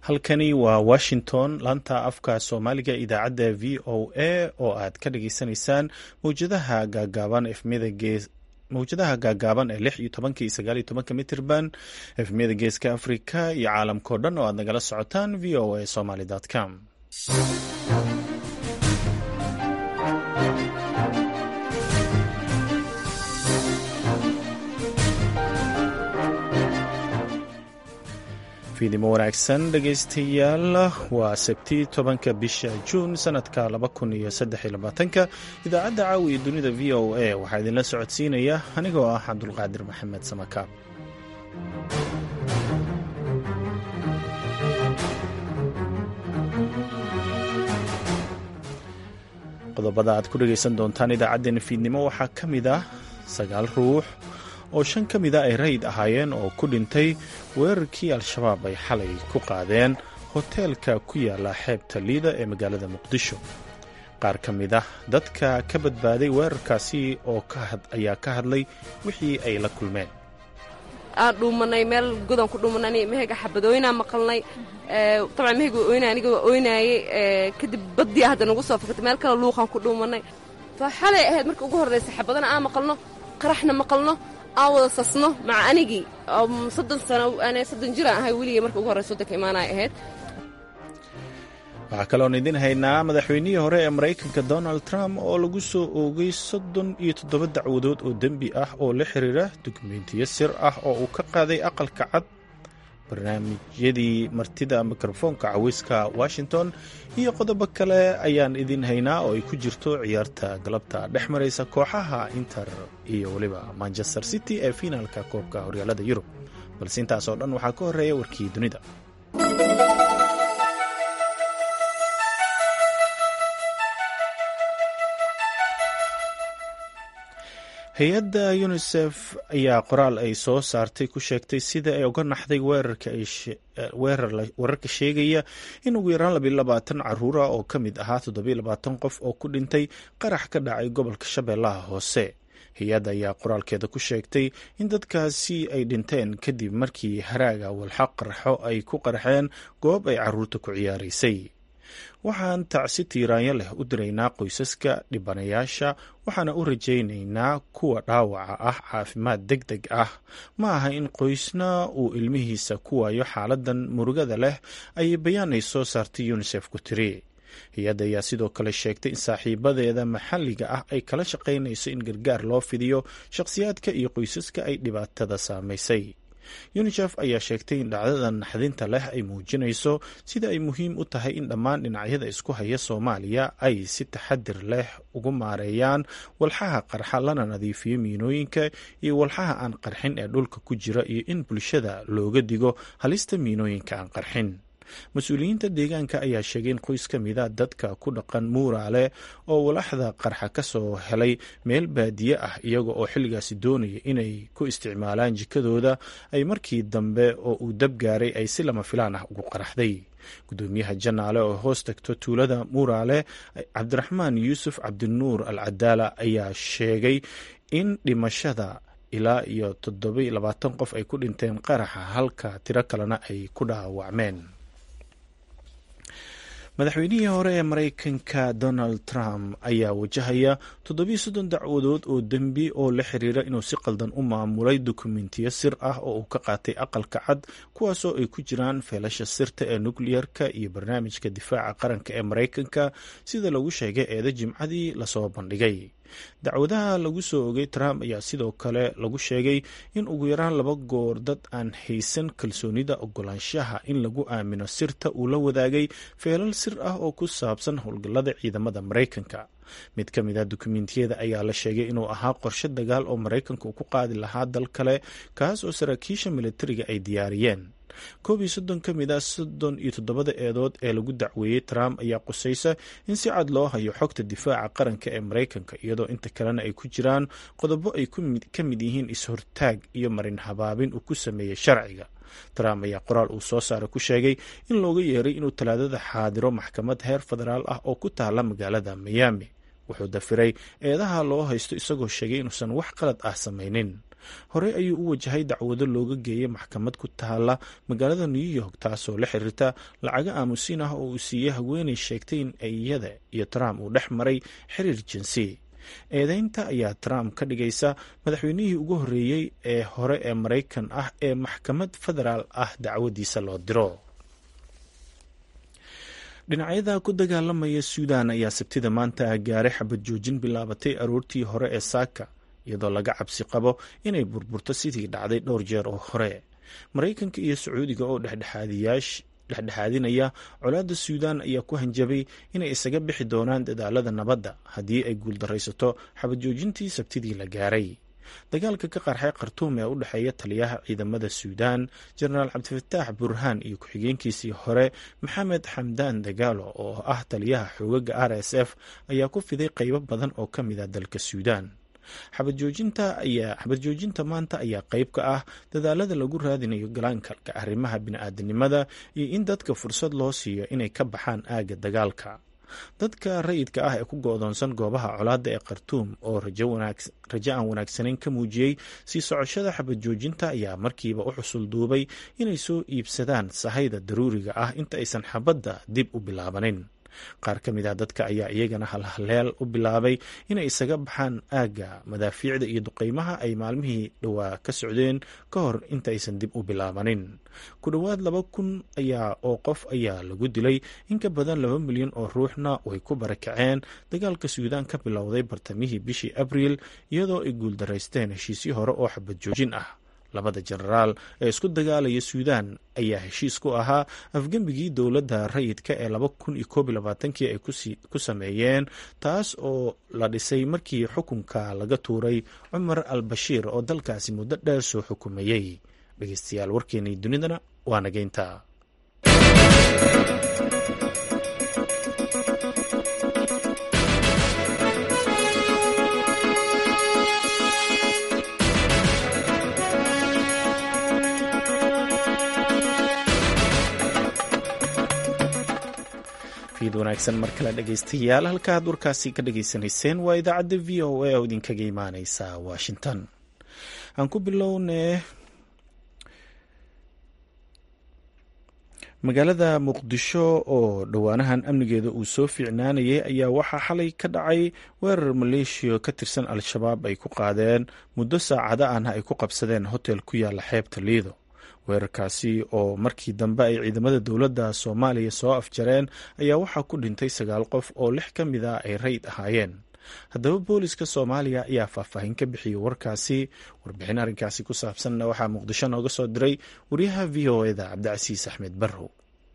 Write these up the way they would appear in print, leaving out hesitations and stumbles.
halkani waa washington laanta afka soomaaliga idaacadda v o a oo aad ka dhageysanaysaan mawjadaha gaagaaban ee 16 mitirban efmiyada geeska afrika iyo caalamkao dhan oo aad nagala socotaan v o a somaly.com. fiidimo wanaagsan dhegaystayaal, waa sabti 10 bisha juun sanadka 2023. idaacadda caawi iyo dunida v o a waxaa idinla socodsiinaya anigoo ah cabdulqaadir maxamed samakaab. qodobada aad ku dhegaysan doontaan idaacaddeen fiidnimo waxaa ka mid ah 9 ruux oo 5 ka mida ay rayid ahaayeen oo ku dhintay weerarkii al-shabaab ay xalay ku qaadeen hoteelka ku yaala xeebta liida ee magaalada muqdisho. qaar ka mid ah dadka ka badbaaday weerarkaasi oo ayaa ka hadlay wixii ay la kulmeen. aan dhuumanay meel godan ku dhuumanay mehega xabadooyinaa maqalnay tabcan mehega ooynay aniga waa ooynaayey kadib badii hadda nagu soo fakatay meel kale luuqaan ku dhuumanay xalay ahayd marka ugu horraysa xabadana aan maqalno qaraxna maqalno aan wada sasno maca anigii 30 jiraan ahay weligay marka ugu horraysa waddanka imaanay ahayd. waxaa kaloon idin haynaa madaxweynihii hore ee maraykanka Donald Trump oo lagu soo oogay 37 dacwadood oo dembi ah oo la xiriira dukumentiyo sir ah oo uu ka qaaday aqalka cad, barnaamijyadii martida mikrofoonka cawiska Washington iyo qodobo kale ayaan idin haynaa oo ay ku jirto ciyaarta galabta dhex maraysa kooxaha Inter iyo waliba Manchester City ee finaalka koobka horyaalada Yurub. balse intaas oo dhan waxaa ka horeeya warkii dunida. hay-adda UNICEF ayaa qoraal ay soo saartay ku sheegtay sida ay uga naxday weerarka sheegaya in ugu yaraan 22 caruura oo ka mid ahaa 27 qof oo ku dhintay qarax ka dhacay gobolka Shabeellaha Hoose. hay-adda ayaa qoraalkeeda ku sheegtay in dadkaasi ay dhinteen kadib markii haraaga walxaq qarxo ay ku qarxeen goob ay caruurta ku ciyaaraysay. waxaan tacsi tiiraanyo leh u diraynaa qoysaska dhibanayaasha, waxaana u rajaynaynaa kuwa dhaawaca ah caafimaad degdeg ah. ma aha in qoysna uu ilmihiisa ku waayo xaaladan murugada leh, ayay bayaan ay soo saartay UNICEF ku tiri. hay-adda ayaa sidoo kale sheegtay in saaxiibadeeda maxalliga ah ay kala shaqaynayso in gargaar loo fidiyo shakhsiyaadka iyo qoysaska ay dhibaatada saamaysay. UNICEF ayaa sheegtay in dhacdadan naxdinta leh ay muujinayso sida ay muhiim u tahay in dhammaan dhinacyada isku haya Soomaaliya ay si taxadir leh ugu maareeyaan walxaha qarxa, lana nadiifiyo miinooyinka iyo walxaha aan qarxin ee dhulka ku jira, iyo in bulshada looga digo halista miinooyinka aan qarxin. mas-uuliyiinta deegaanka ayaa sheegay in qoys ka mida dadka ku dhaqan Muuraale oo walaxda qarxa ka soo helay meel baadiye ah iyaga oo xilligaasi doonaya inay ku isticmaalaan jikadooda ay markii dambe oo uu dab gaaray ay si lama filaan ah ugu qaraxday. gudoomiyaha Janaale oo hoos tagto tuulada Muuraale, Cabdiraxmaan Yuusuf Cabdinuur Al-Cadaala, ayaa sheegay in dhimashada ilaa iyo 27 qof ay ku dhinteen qaraxa, halka tiro kalena ay ku dhaawacmeen. madaxweynihii hore ee maraykanka Donald Trump ayaa wajahaya 37 dacwadood oo dembi oo la xiriira inuu si qaldan u maamulay dukumentiyo sir ah oo uu ka qaatay aqalka cad, kuwaasoo ay ku jiraan feelasha sirta ee nukliyarka iyo barnaamijka difaaca qaranka ee maraykanka, sida lagu sheegay eeda Jimcadii lasoo bandhigay. dacwadaha lagu soo ogay Trump ayaa sidoo kale lagu sheegay in ugu yaraan 2 goor dad aan haysan kalsoonida ogolaanshaha in lagu aamino sirta uu la wadaagay feelal sir ah oo ku saabsan howlgallada ciidamada Maraykanka. mid ka mid ah dukumentiyada ayaa la sheegay inuu ahaa qorshe dagaal oo Maraykanka uu ku qaadi lahaa dal kale, kaas oo saraakiisha militariga ay diyaariyeen. 31 ka mid ah 37 eedood ee lagu dacweeyey Trump ayaa qusaysa in si cad loo hayo xogta difaaca qaranka ee Maraykanka, iyadoo inta kalena ay ku jiraan qodobo ay ka mid yihiin is-hortaag iyo marin habaabin uu ku sameeyey sharciga. Trump ayaa qoraal uu soo saaray ku sheegay in looga yeeray inuu Talaadada xaadiro maxkamad heer federaal ah oo ku taala magaalada Miami. wuxuu dafiray eedaha loo haysto isagoo sheegay inuusan wax qalad ah samaynin. horey ayuu u wajahay dacwado looga geeyay maxkamad ku taala magaalada new york taasoo la xiriirta lacago aamusiin ah oo uu siiyey haweenay sheegtay in iyada iyo trump uu dhex maray xiriir jinsi. eedeynta ayaa trump ka dhigaysa madaxweynihii ugu horreeyey ee hore ee maraykan ah ee maxkamad federaal ah dacwadiisa loo diro. dhinacyada ku dagaalamaya suudan ayaa sabtida maanta gaaray xabad joojin bilaabatay aroortii hore ee saaka, iyadoo laga cabsi qabo inay burburto sidii dhacday dhowr jeer oo hore. maraykanka iyo sacuudiga oo dhexdhexaadinaya colaadda suudan ayaa ku hanjabay inay isaga bixi doonaan dadaalada nabadda haddii ay guuldaraysato xabad joojintii sabtidii la gaaray. dagaalka ka qarxay khartuum ee u dhexeeya taliyaha ciidamada suudan jenaraal cabdifataax burhaan iyo ku-xigeenkiisii hore maxamed xamdaan dagaalo oo ah taliyaha xoogaga RSF ayaa ku fiday qaybo badan oo ka mid ah dalka suudan. xabad joojinta maanta ayaa qayb ka ah dadaalada lagu raadinayo galaankalka arrimaha bini'aadanimada iyo in dadka fursad loo siiyo inay ka baxaan aagga dagaalka. dadka rayidka ah ee ku go'doonsan goobaha colaadda ee khartuum oo rajo aan wanaagsanayn ka muujiyey sii socoshada xabad joojinta ayaa markiiba u xusul duubay inay soo iibsadaan sahayda daruuriga ah inta aysan xabadda dib u bilaabanin. qaar ka mid ah dadka ayaa iyagana halhaleel u bilaabay inay isaga baxaan aagga madaafiicda iyo duqeymaha ay maalmihii dhowaa ka socdeen ka hor intaysan dib u bilaabanin. ku dhowaad 2,000 oo qof ayaa lagu dilay, in ka badan 2 milyan oo ruuxna way ku barakaceen dagaalka suudaan ka bilowday bartamihii bishii abriil, iyadoo ay guuldaraysteen heshiisyo hore oo xabad joojin ah. labada jenaraal ee isku dagaalaya suudaan ayaa heshiis ku ahaa afgembigii dowladda rayidka ee 2021 ay ku sameeyeen, taas oo la dhisay markii xukunka laga tuuray cumar al-bashiir oo dalkaasi muddo dheer soo xukumayey. dhegeystayaal warkeenii dunidana waa nageynta. wanaagsan mar kale dhegeystayaal, halkaad warkaasi ka dhegeysanayseen waa idaacadda v o a oo idinkaga imaaneysa washington. aan ku bilownee magaalada muqdisho oo dhowaanahan amnigeeda uu soo fiicnaanayay ayaa waxaa xalay ka dhacay weerar maleeshiya ka tirsan al-shabaab ay ku qaadeen muddo saacada ahna ay ku qabsadeen hotel ku yaala xeebta liido. weerarkaasi oo markii dambe ay ciidamada dowladda soomaaliya soo afjareen ayaa waxaa ku dhintay 9 qof oo 6 ka mid ah ay rayid ahaayeen. haddaba booliska soomaaliya ayaa faahfaahin ka bixiyey warkaasi. warbixin arrinkaasi ku saabsanna waxaa muqdisho nooga soo diray wariyaha v o eda cabdicasiis axmed barrow.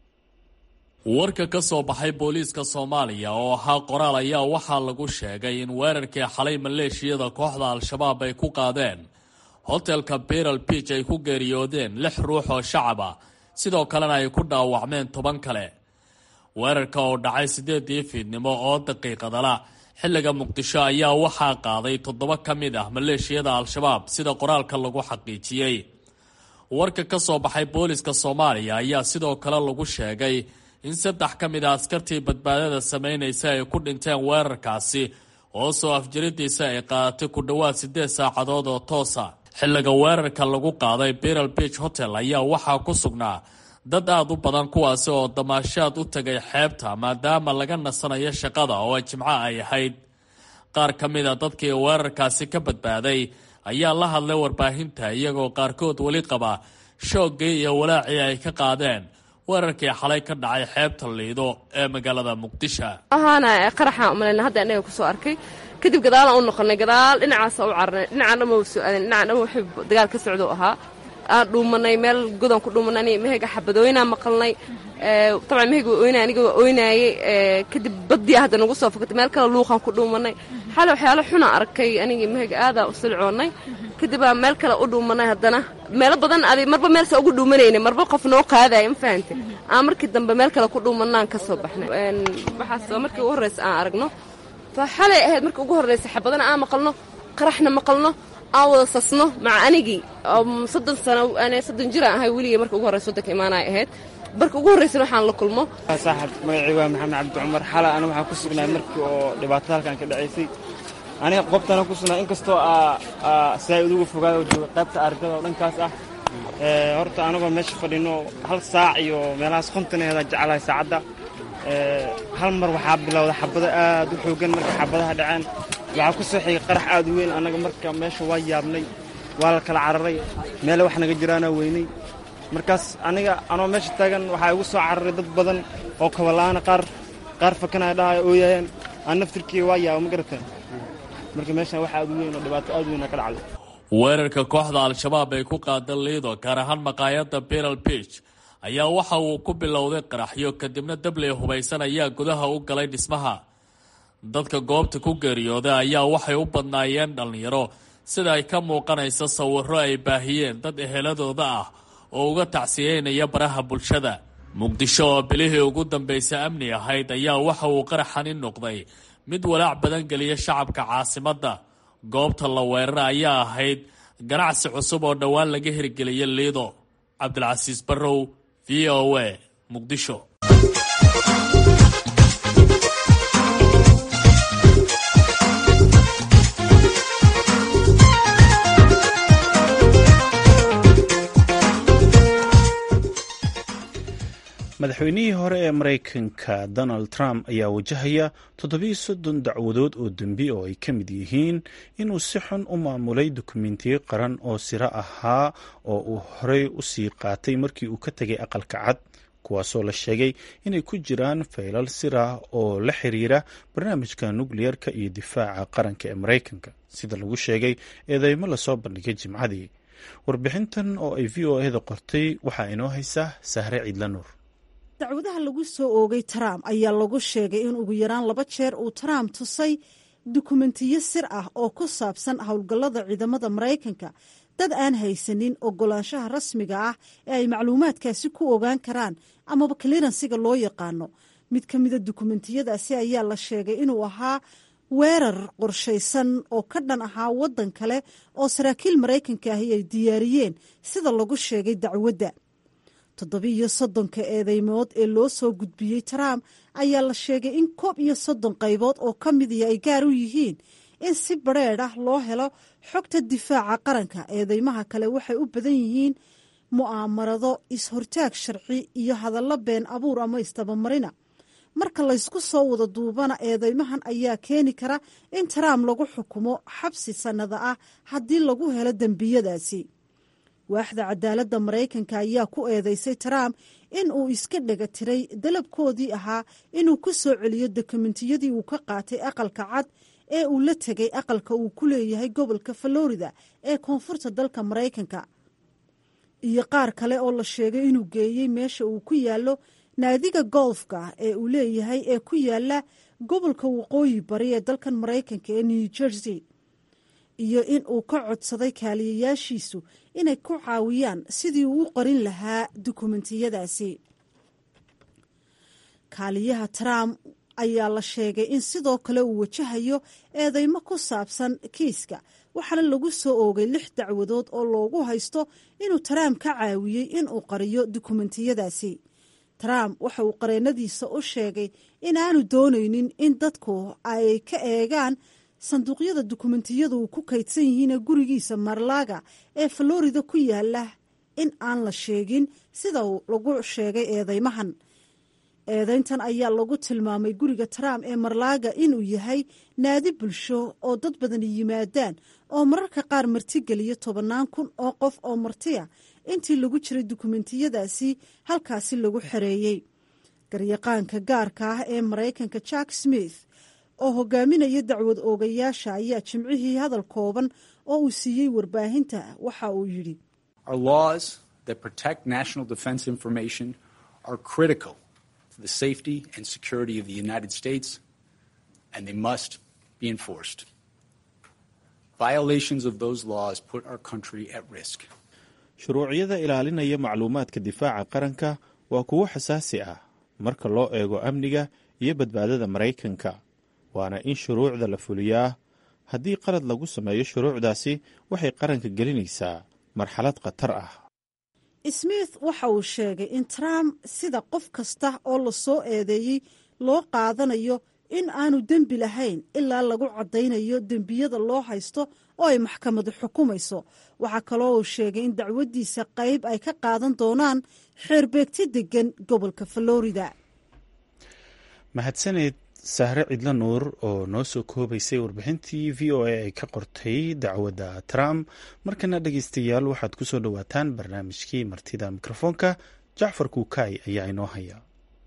warka ka soo baxay booliiska soomaaliya oo ahaa qoraal ayaa waxaa lagu sheegay in weerarkii xalay maleeshiyada kooxda al-shabaab ay ku qaadeen hotelka Beryl Beach ay ku geeriyoodeen 6 ruux oo shacab ah, sidoo kalena ay ku dhaawacmeen 10 kale. weerarka oo dhacay 8 fiidnimo oo daqiiqadala xilliga muqdisho ayaa waxaa qaaday 7 ka mid ah maleeshiyada al-shabaab sida qoraalka lagu xaqiijiyey. warka ka soo baxay booliska Soomaaliya ayaa sidoo kale lagu sheegay in 3 ka mid ah askartii badbaadada sameynaysa ay ku dhinteen weerarkaasi oo soo afjiridiisa ay qaadatay ku dhowaad 8 saacadood oo toosa. xilliga weerarka lagu qaaday Beryl Beach Hotel ayaa waxaa ku sugnaa dad aad u badan kuwaasi oo damaashaad u tagay xeebta maadaama laga nasanayo shaqada oo jimco ay ahayd. qaar ka mid a dadkii weerarkaasi ka badbaaday ayaa la hadlay warbaahinta iyagoo qaarkood weli qaba shoogii iyo walaacii ay ka qaadeen weerarkii xalay ka dhacay xeebta liido ee magaalada muqdisho. ahaana qaraxa umaleyna hadda anaga ku soo arkay kadib gadaal aan u noqonay, gadaal dhinacaas u carnay, dhinacna ma soo aadin, dhinacna wuxuu dagaal ka socdo ahaa. aan dhuumanay meel godan ku dhuumanay, meega xabadooyina maqalnay. tabcan meega aniga ooynaayay, kadib badii hadda nagu soo fakatay meel kale luuqan ku dhuumanay. xal waxyaalo xuna arkay aniga meega aada u silcoonay, kadib aan meel kale u dhuumanay. haddana meelo badan aday marba meel sa ugu dhuumanayna, marba qof noo qaadaya ma fahantay. aan markii dambe meel kale ku dhuumanaan ka soo baxnay. waxaas markii ugu horreysa aan aragno xalay ahayd markii ugu horreysa xabadana aan maqalno, qaraxna maqalno, aan wada sasno maca anigii 30 jir aan ahay weligay markii ugu horreysa waddanka imaanaya ahayd. markii ugu horreysana waxaan la kulmo. saaxib magacii waa maxamed cabdi cumar. xala ana waxaan ku sugnaay markii oo dhibaatada halkan ka dhacaysay aniga qoobtana ku sugnaa inkastoo saa'id uga fogaado jooga qaybta argada oo dhankaas ah horta anagoo meesha fadhino 1 saac iyo meelahaas kontoneeda jecelahay saacadda hal mar waxaa bilowda xabado aad u xoogan marka xabadaha dhaceen waxaa ku soo xigay qarax aad u weyn anaga marka meesha waa yaabnay waa la kala cararay meel wax naga jiraana weynay markaas aniga anoo meesha taagan waxaa igu soo cararay dad badan oo kabalaana qaar fakanaya dhahay oo yaayeen aan naftirkii waa yaabo ma garateen marka meeshan waxa aad u weyn oo dhibaato aad u weyn ka dhacday weerarka kooxda al-shabaab ay ku qaadan liido gaar ahaan maqaayadda Pearl Beach ayaa waxa uu ku bilowday qaraxyo kadibna dabley hubaysan ayaa gudaha u galay dhismaha dadka goobta ku geeriyooday ayaa waxay u badnaayeen dhalinyaro sida ay ka muuqanaysa sawirro ay baahiyeen dad eheladooda ah oo uga tacsiyeynaya baraha bulshada muqdisho oo bilihii ugu dambeysay amni ahayd ayaa waxa uu qaraxani noqday mid walaac badan geliya shacabka caasimadda goobta la weeraray ayaa ahayd ganacsi cusub oo dhowaan laga hirgeliyay liido cabdilcasiis barrow VOA muqdisho madaxweynihii hore ee maraykanka donald trump ayaa wajahaya 37 dacwadood oo dembi oo ay ka mid yihiin inuu si xun u maamulay dukumentiyo qaran oo siro ahaa oo uu horey u sii qaatay markii uu ka tegay aqalka cad kuwaasoo la sheegay inay ku jiraan faylal sirah oo la xiriira barnaamijka nukliyeerka iyo difaaca qaranka ee maraykanka sida lagu sheegay eedeymo lasoo bandhigay jimcadii warbixintan oo ay v o a da qortay waxaa inoo haysaa sahre ciidla nuur dacwadaha lagu soo oogay Trump ayaa lagu sheegay in ugu yaraan 2 jeer uu Trump tusay dukumentiyo sir ah oo ku saabsan howlgallada ciidamada Mareykanka dad aan haysanin ogolaanshaha rasmiga ah ee ay macluumaadkaasi ku ogaan karaan amaba clearance-ga loo yaqaano mid ka mid ah dukumentiyadaasi ayaa la sheegay inuu ahaa weerar qorshaysan oo ka dhan ahaa waddan kale oo saraakiil Mareykanka ah ay diyaariyeen sida lagu sheegay dacwadda 37 eedeymood ee loo soo gudbiyey Trump ayaa la sheegay in 31 qaybood oo ka mid ah ay gaar u yihiin in si bareer ah loo helo xogta difaaca qaranka eedeymaha kale waxay u badan yihiin mu'aamarado is-hortaag sharci iyo hadallo been abuur ama istabamarina marka laysku soo wada duubana eedeymahan ayaa keeni kara in Trump lagu xukumo xabsi sannada ah haddii lagu helo dembiyadaasi waaxda cadaaladda Mareykanka ayaa ku eedeysay Trump in uu iska dhaga tiray dalabkoodii ahaa inuu ku soo celiyo dokumentiyadii uu ka qaatay aqalka cad ee uu la tegay aqalka uu ku leeyahay gobolka Florida ee koonfurta dalka Mareykanka iyo qaar kale oo la sheegay inuu geeyey meesha uu ku yaallo naadiga golfka ee uu leeyahay ee ku yaala gobolka waqooyi bari ee dalkan Mareykanka ee New Jersey iyo in uu ka codsaday kaaliyayaashiisu inay ku caawiyaan sidii uu u qorin lahaa dukumentiyadaasi kaaliyaha Trump ayaa la sheegay in sidoo kale uu wajahayo eedeymo ku saabsan kiiska waxaana lagu soo oogay 6 dacwadood oo loogu haysto inuu Trump ka caawiyey inuu qariyo dukumentiyadaasi Trump waxa uu qareenadiisa u sheegay in aanu doonaynin in dadku ay ka eegaan sanduuqyada dukumentiyadu uu ku kaydsan yihiin gurigiisa Mar-a-Lago ee Florida ku yaala in aan la sheegin sida lagu sheegay eedeymahan eedeyntan ayaa lagu tilmaamay guriga Trump ee Mar-a-Lago inuu yahay naadi bulsho oo dad badan yimaadaan oo mararka qaar martigeliya 10,000 oo qof oo martiya intii lagu jiray dukumentiyadaasi halkaasi lagu xareeyey garyaqaanka gaarka ah ee Mareykanka Jack Smith oo hogaaminaya dacwad oogayaasha ayaa jimcihii hadal kooban oo uu siiyey warbaahinta waxa uu yidhi Our laws that protect national defense information are critical to the safety and security of the United States and they must be enforced. Violations of those laws put our country at risk. shuruucyada ilaalinaya macluumaadka difaaca qaranka waa kuwo xasaasi ah marka loo eego amniga iyo badbaadada Mareykanka waana in shuruucda la fuliyaa haddii qalad lagu sameeyo shuruucdaasi waxay qaranka gelinaysaa marxalad khatar ah Smith waxa uu sheegay in Trump sida qof kasta oo la soo eedeeyay loo qaadanayo in aanu dembi lahayn ilaa lagu caddaynayo dembiyada loo haysto oo ay maxkamadu xukumayso. waxaa kaloo uu sheegay in dacwaddiisa qayb ay ka qaadan doonaan xeerbeegti degan gobolka Florida. mahadsaneed sahre cidla nuur oo noo soo koobaysay warbixintii VOA ay ka qortay dacwadda Trump. markana dhegeystayaal waxaad ku soo dhowaataan barnaamijkii martida mikrofoonka. Jacfar Kuukay ayaa inoo haya.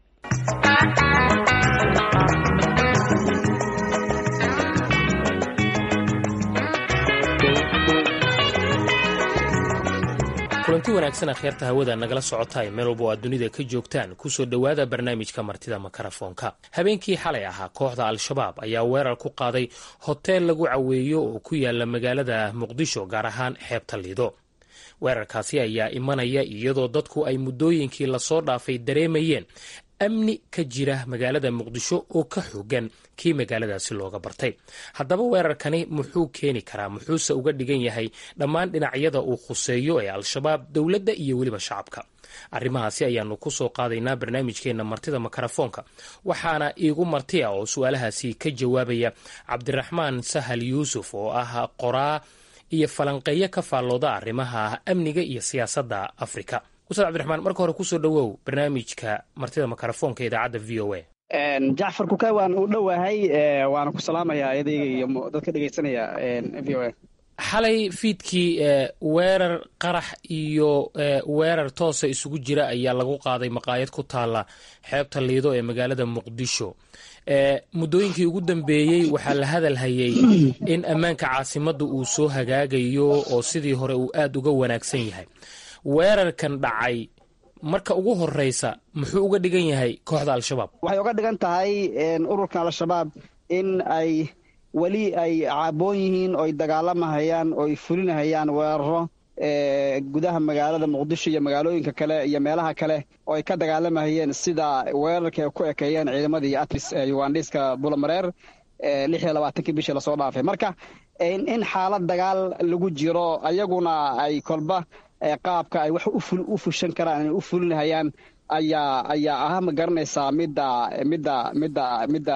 kulanti wanaagsan akhyaarta hawada nagala socotaay meel walba oo aad dunida ka joogtaan kusoo dhowaada barnaamijka martida makarafoonka. habeenkii xalay ahaa kooxda al-shabaab ayaa weerar ku qaaday hoteel lagu caweeyo oo ku yaala magaalada muqdisho, gaar ahaan xeebta Lido. weerarkaasi ayaa imanaya iyadoo dadku ay muddooyinkii lasoo dhaafay dareemayeen amni ka jira magaalada muqdisho oo ka xoogan kii magaaladaasi looga bartay. haddaba weerarkani muxuu keeni karaa, muxuuse uga dhigan yahay dhammaan dhinacyada uu khuseeyo ee al-shabaab, dowladda iyo weliba shacabka? arrimahaasi ayaanu ku soo qaadaynaa barnaamijkeenna martida makarafoonka. waxaana iigu marti ah oo su-aalahaasi ka jawaabaya cabdiraxmaan sahal yuusuf oo ah qoraa iyo falanqeeyo ka faallooda arrimaha amniga iyo siyaasadda Afrika. ustaad cabdiraxmaan, marka hore kusoo dhowow barnaamijka martida makarafoonka idaacadda VOA. Jacfar Kuukay waan u dhowahay, waana ku salaamayaa adayga iyo dadka dhegeysanaya VOA. xalay fiidkii weerar qarax iyo weerar toosa isugu jira ayaa lagu qaaday maqaayad ku taala xeebta Lido ee magaalada Muqdisho. muddooyinkii ugu dambeeyey waxaa la hadalhayay in ammaanka caasimadda uu soo hagaagayo oo sidii hore uu aad uga wanaagsan yahay. weerarkan dhacay marka ugu horeysa muxuu uga dhigan yahay kooxda al-shabaab? waxay uga dhigan tahay ururkan al-shabaab in ay weli ay caaboon yihiin oo ay dagaalamahayaan oo ay fulinahayaan weeraro gudaha magaalada Muqdisho iyo magaalooyinka kale iyo meelaha kale oo ay ka dagaalamahayeen, sida weerarka ay ku ekeeyeen ciidamadii ATMIS Ugandiska Bulamareer 26 bishii la soo dhaafay. marka in xaalad dagaal lagu jiro ayaguna ay kolba qaabka ay wax u fushan karaan inay u fulinahayaan ayaa ah ma garanaysaa midda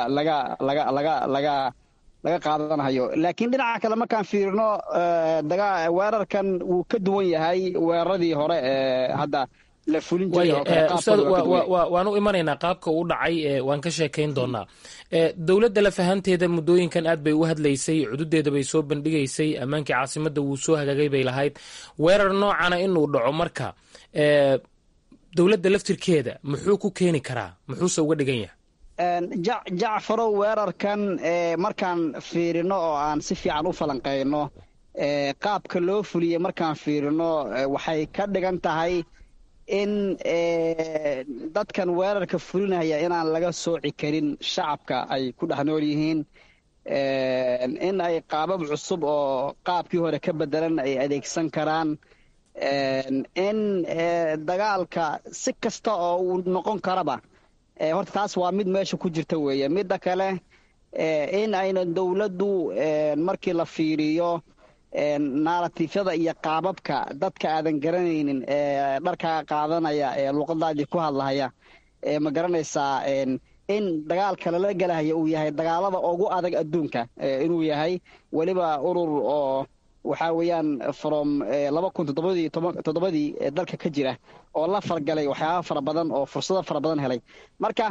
laga qaadanayo. laakiin dhinaca kale markaan fiirino weerarkan wuu ka duwan yahay weeraradii hore hadda la fulin jiray. waan u imanaynaa qaabka uu dhacay, waan ka sheekayn doonaa. dowladda la fahanteeda muddooyinkan aad bay u hadlaysay, cududeeda bay soo bandhigaysay, ammaankii caasimadda wuu soo hagaagay bay lahayd. weerar noocana inuu dhaco marka dowladda laftirkeeda muxuu ku keeni karaa, muxuuse uga dhigan yahay? Jacfarow, weerarkan markaan fiirino oo aan si fiican u falanqeyno qaabka loo fuliyey markaan fiirino waxay ka dhigan tahay in dadkan weerarka fulinaya inaan laga sooci karin shacabka ay ku dhex nool yihiin, in ay qaabab cusub oo qaabkii hore ka bedelan ay adeegsan karaan, in dagaalka si kasta oo uu noqon karaba horta taas waa mid meesha ku jirta weeye. midda kale in ayna dowladdu markii la fiiriyo naratiifyada iyo qaababka dadka aadan garanaynin dharkaa qaadanaya ee luuqadaadii ku hadlahaya ma garanaysaa in dagaalka lala gelahaya uu yahay dagaalada ugu adag adduunka, inuu yahay weliba urur oo waxaa weeyaan from 2007 dalka ka jira oo la fargalay waxyaaba fara badan oo fursado fara badan helay. marka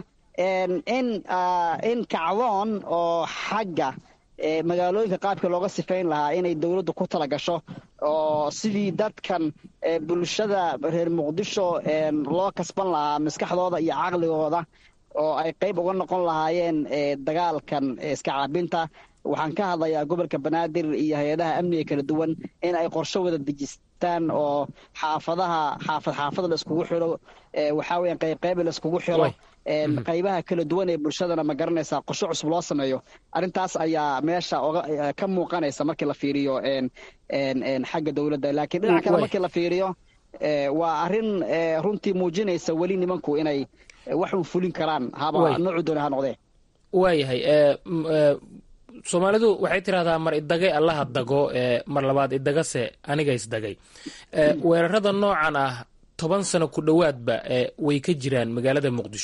in kacdoon oo xagga magaalooyinka qaabka looga sifayn lahaa inay dowladdu ku tala gasho oo sidii dadkan bulshada reer Muqdisho loo kasban lahaa maskaxdooda iyo caqligooda oo ay qayb uga noqon lahaayeen dagaalkan iska caabinta. waxaan ka hadlayaa gobolka Banaadir iyo hay-adaha amniga kala duwan in ay qorshe wada dejistaan oo xaafad la iskugu xiro, waxaa weeyaan qayb la iskugu xiro qaybaha kala duwan ee bulshadana ma garanaysaa qorshe cusub loo sameeyo. arrintaas ayaa meesha ka muuqanaysa markii la fiiriyo xagga dowladda. laakiin dhinaca kale markii la fiiriyo waa arrin runtii muujinaysa weli nimanku inay wax u fulin karaan haba noocu doona ha noqdee. waayahay, soomaalidu waxay tidhahdaa mar idagay allaha dago, mar labaad idagase aniga isdagay. weerarada noocan ah 10 sano ku dhowaadba way ka jiraan magaalada Muqdisho.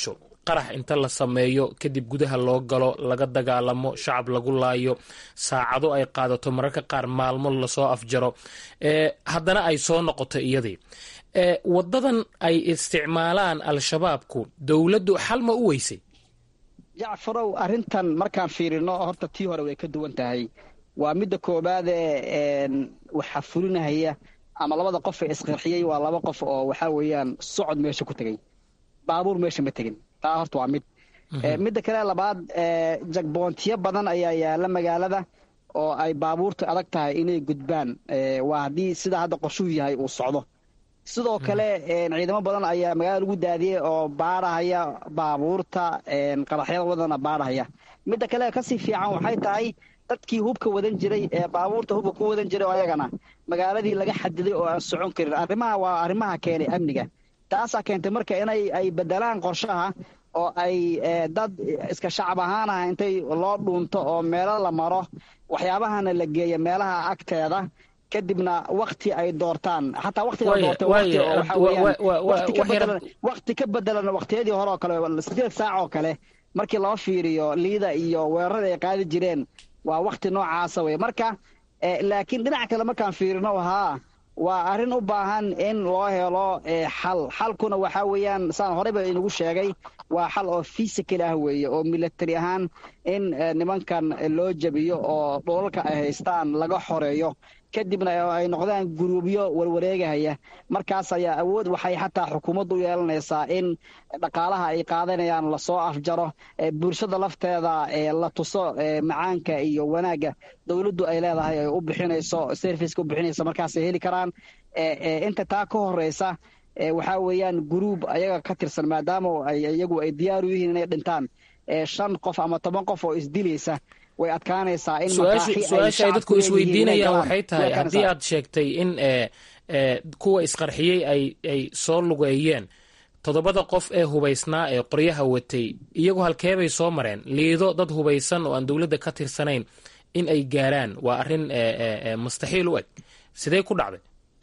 qarax inta la sameeyo kadib gudaha loo galo laga dagaalamo shacab lagu laayo saacado ay qaadato mararka qaar maalmo lasoo afjaro haddana ay soo noqoto iyadii wadadan ay isticmaalaan al-shabaabku dowladdu xal ma u weysay jacfarow arrintan markaan fiirino horta tii hore way ka duwan tahay waa midda koobaade waxaa fulinahaya ama labada qof ee isqarxiyey waa laba qof oo waxaa weeyaan socod meesha ku tegey baabuur meesha ma tegin taa horta waa mid midda kale labaad jagboontiyo badan ayaa yaala magaalada oo ay baabuurta adag tahay inay gudbaan waa haddii sida hadda qorshuhu yahay uu socdo sidoo kale ciidamo badan ayaa magaalada lagu daadiyey oo baadhahaya baabuurta qaraxyada wadana baadhahaya midda kale kasii fiican waxay tahay dadkii hubka wadan jiray ee baabuurta hubka ku wadan jiray oo ayagana magaaladii laga xadiday oo aan socon karin arrimaha waa arrimaha keenay amniga taasaa keentay marka inay ay bedelaan qorshaha oo ay dad iska shacab ahaan ah intay loo dhuunto oo meelo la maro waxyaabahana la geeyo meelaha agteeda kadibna wakti ay doortaan xataa waktiga doortay wakti ka bedelan waktiyadii hore oo kale 8 saac oo kale markii loo fiiriyo liida iyo weerarada ay qaadi jireen waa wakti noocaasa wey marka laakiin dhinaca kale markaan fiirino waa arrin u baahan in loo helo xalkuna waxaa weeyaan saan horeyba inagu sheegay waa xal oo physical ah weeye oo military ahaan in nimankan loo jabiyo oo dhulalka ay haystaan laga xoreeyo kadibna ay noqdaan guruubyo warwareegahaya markaas ayaa awood waxay xataa xukuumaddu u yeelanaysaa in dhaqaalaha ay qaadanayaan lasoo afjaro bulshada lafteeda la tuso macaanka iyo wanaagga dowladdu ay leedahay ay u bixinayso serviceka u bixinayso markaasay heli karaan inta taa ka horeysa waxaa weeyaan guruub ayaga ka tirsan maadaama iyagu ay diyaar u yihiin inay dhintaan 5 qof ama 10 qof oo isdilaysa way adkaanaysaa in su-aasha ay dadku isweydiinayaan waxay tahay haddii aad sheegtay in kuwa isqarxiyey ay soo lugeeyeen 7 qof ee hubaysnaa ee qoryaha watay iyagu halkeebay soo mareen liido dad hubaysan oo aan dowladda ka tirsanayn in ay gaaraan waa arrin mustaxiil u eg sidee ku dhacday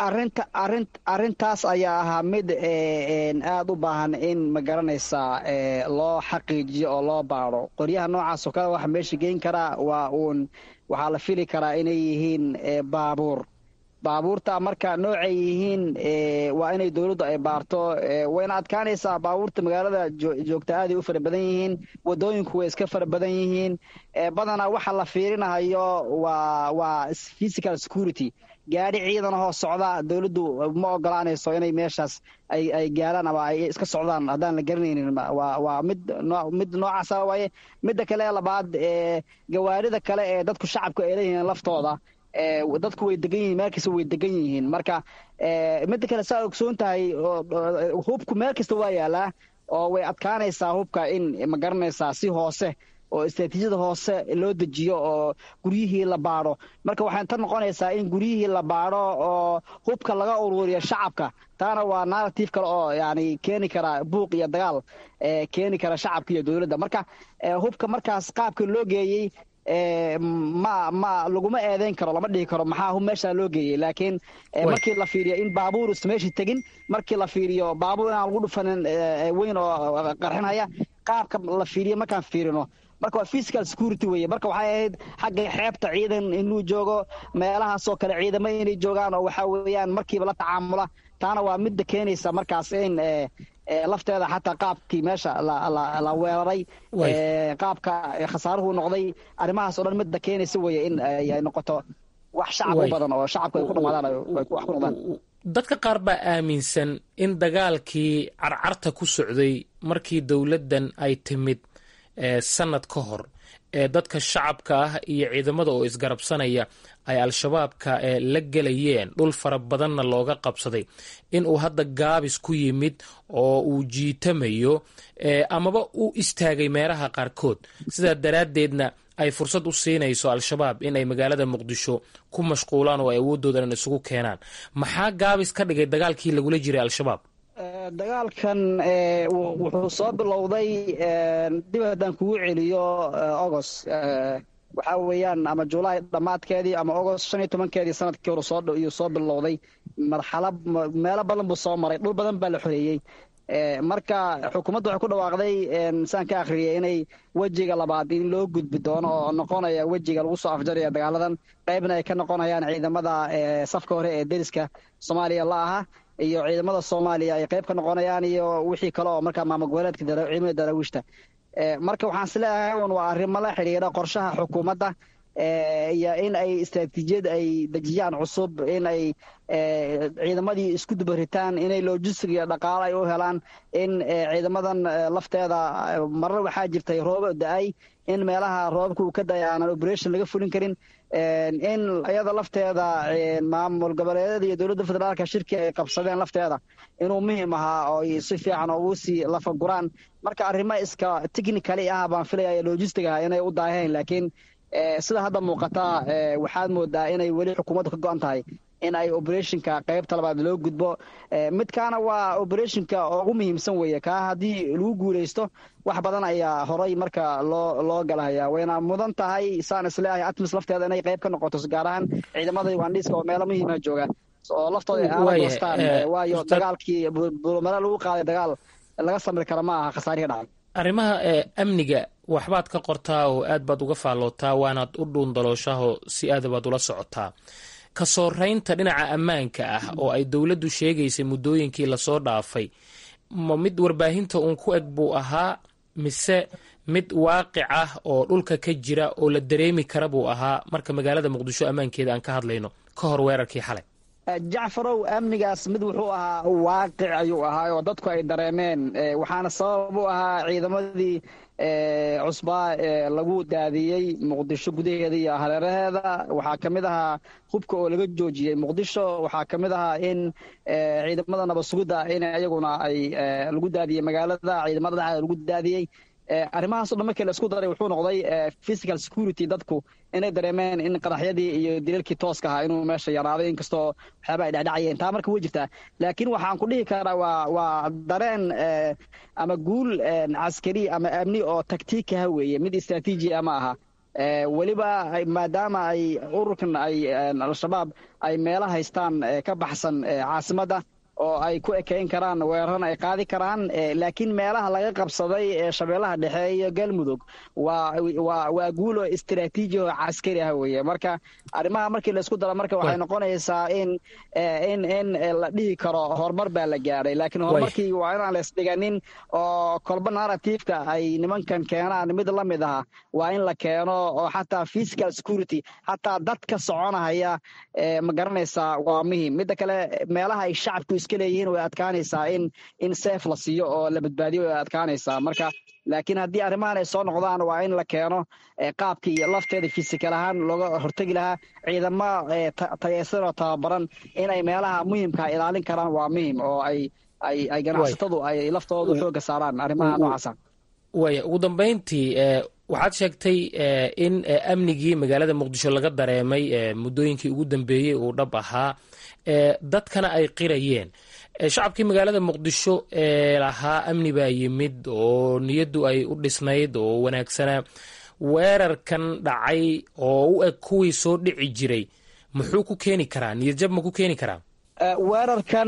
arrintaas ayaa ahaa mid aad u baahan in ma garanaysaa loo xaqiijiyo oo loo baadho qoryaha noocaas oo kale waxa meesha geyn karaa waxaa la fili karaa inay yihiin baabuurta marka noocay yihiin waa inay dowladdu ay baarto wayna adkaanaysaa baabuurta magaalada joogta aaday u fara badan yihiin wadooyinku way iska fara badan yihiin badanaa waxa la fiirinahayo waa physical security gaari ciidan ahoo socda dowladdu ma ogolaanayso inay meeshaas ay gaaraan ama ay iska socdaan haddaan la garanaynin waa mid noocaasa waaye midda kale labaad gawaarida kale ee dadku shacabku ay leeyihiin laftooda dadku way degan yihiin meel kasta way degan yihiin marka midda kale saa ogsoon tahay hubku meel kasta waa yaalaa oo way adkaanaysaa hubka in ma garanaysaa si hoose oo istaraatiijiyada hoose loo dejiyo oo guryihii la baadho marka waxay tan noqonaysaa in guryihii la baadho oo hubka laga ururiyo shacabka taana waa narrative kale oo yani keeni kara buuq iyo dagaal keeni kara shacabka iyo dowladda marka hubka markaas qaabka loo geeyey ma laguma eedeyn karo lama dhihi karo maxaa meeshaa loo geeyey laakiin markii la fiiriyo in baabuur is meeshii tegin markii la fiiriyo baabuur inaan lagu dhufanin weyn oo qarxinhaya qaabka la fiiriyo markaan fiirino marka waa physical security weye marka waxay ahayd xagga xeebta ciidan inuu joogo meelahaasoo kale ciidamo inay joogaan oo waxaa weeyaan markiiba la tacaamula taana waa midda keenaysa markaas in lafteeda xataa qaabkii meesha la weeraray qaabka khasaaruhu noqday arrimahaas oo dhan midda keenaysa weye in ay noqoto wax shacab u badan oo shacabku ay ku dhamaadaan wax ku noqdaan dadka qaar baa aaminsan in dagaalkii carcarta ku socday markii dowladdan ay timid sanad ka hor ee dadka shacabka ah iyo ciidamada oo isgarabsanaya ay al-shabaabka la gelayeen dhul fara badanna looga qabsaday in uu hadda gaabis ku yimid oo uu jiitamayo amaba uu istaagay meelaha qaarkood sidaa daraaddeedna ay fursad u siinayso al-shabaab in ay magaalada muqdisho ku mashquulaan oo ay awoodoodan isugu keenaan maxaa gaabis ka dhigay dagaalkii lagula jiray al-shabaab dagaalkan wuxuu soo bilowday dib haddaan kugu celiyo agost waxaa weeyaan ama julaay dhammaadkeedii ama agost 15keedii sanadkii hore iyuu soo bilowday meelo badan buu soo maray dhul badan baa la xoreeyey marka xukuumaddu waxay ku dhawaaqday saan ka akhriyay inay wejiga labaad in loo gudbi doono oo noqonaya wejiga lagu soo afjaraya dagaaladan qaybna ay ka noqonayaan ciidamada safka hore ee deriska soomaaliya la aha iyo ciidamada soomaaliya ay qayb ka noqonayaan iyo wixii kale oo markaa maamul goboleedka ciidamada daraawiishta marka waxaan is leeyahay un waa arrimo la xidhiidha qorshaha xukuumadda iyo in ay istaraatiijiyad ay dejiyaan cusub in ay ciidamadii isku dubaritaan inay logistic iyo dhaqaalo ay u helaan in ciidamadan lafteeda marar waxaa jirtay roobo da-ay in meelaha roobka uu ka da-ay aanan operation laga fulin karin in iyada lafteeda maamul goboleedyada iyo dowladda federaalka shirki ay qabsadeen lafteeda inuu muhiim ahaa oo si fiican ugu sii lafaguraan marka arrimo iska technically ah baan filaya logistic ah inay u daaheen laakiin sida hadda muuqata waxaad moodaa inay weli xukuumaddu ka go-an tahay in ay operationka qaybta labaad loo gudbo midkaana waa operationka ugu muhiimsan weeye kaa haddii lagu guulaysto wax badan ayaa horay marka loo galahaya wayna mudan tahay saan isleeyahay atmis lafteeda inay qayb ka noqoto gaar ahaan ciidamada ugandhiiska oo meelo muhiima jooga oo laftooda aala goostaan waayo dagaalkii bulmare lagu qaaday dagaal laga samri kara ma aha khasaarihii dhacay arrimaha amniga waxbaad ka qortaa oo aad baad uga faallootaa waanaad u dhuundalooshaho si aada baad ula socotaa ka sooraynta dhinaca ammaanka ah oo ay dowladdu sheegaysay muddooyinkii lasoo dhaafay ma mid warbaahinta uun ku eg buu ahaa mise mid waaqic ah oo dhulka ka jira oo la dareemi kara buu ahaa marka magaalada muqdisho ammaankeeda aan ka hadlayno ka hor weerarkii xalay jacfarow amnigaas mid wuxuu ahaa waaqic ayuu ahaa oo dadku ay dareemeen waxaana sabab u ahaa ciidamadii cusbaa lagu daadiyey muqdisho gudaheeda iyo hareeraheeda waxaa ka mid ahaa hubka oo laga joojiyey muqdisho waxaa ka mid ahaa in ciidamada nabad sugidda in iyaguna ay lagu daadiyey magaalada ciidamada dhexda lagu daadiyey arrimahaasoo dhan markii la isku daray wuxuu noqday physical security dadku inay dareemeen in qaraxyadii iyo dilalkii tooska ahaa inuu meesha yaraaday inkastoo waxyaaba ay dhacdhacayeen taa marka way jirtaa laakiin waxaan ku dhihi karaa waa dareen ama guul caskari ama amni oo taktiikaha weeye mid istraatiiji ama aha weliba maadaama ay ururkan ay al-shabaab ay meelo haystaan ka baxsan caasimadda oo ay ku ekeyn karaan weerarana ay qaadi karaan laakiin meelaha laga qabsaday ee shabeellaha dhexe iyo galmudug waa guulo istraatiiji oo caskari ah weeye marka arrimaha markii la isku daro marka waxay noqonaysaa in la dhihi karo horumar baa la gaadhay laakiin horumarkii waa inaan la isdhiganin oo kolba narrativeka ay nimankan keenaan mid la mid aha waa in la keeno oo xataa physical security xataa dadka soconahaya ma garanaysaa waa muhiim midda kale meelaha ay shacabku iska leeyihiin way adkaanaysaa in seef la siiyo oo la badbaadiyo way adkaanaysaa marka laakiin haddii arrimahan ay soo noqdaan waa in la keeno qaabkii lafteeda fisikal ahaan looga hortegi lahaa ciidamo tayeysan oo tababaran inay meelaha muhiimka ilaalin karaan waa muhiim oo ay ganacsatadu ay laftoodu xooga saaraan arrimaha noocaasa waaya ugu dambayntii waxaad sheegtay in amnigii magaalada muqdisho laga dareemay muddooyinkii ugu dambeeyey uu dhab ahaa dadkana ay qirayeen shacabkii magaalada muqdisho lahaa amni baa yimid oo niyaddu ay u dhisnayd oo wanaagsanaa weerarkan dhacay oo u eg kuwii soo dhici jiray muxuu ku keeni karaa niyadjab ma ku keeni karaa weerarkan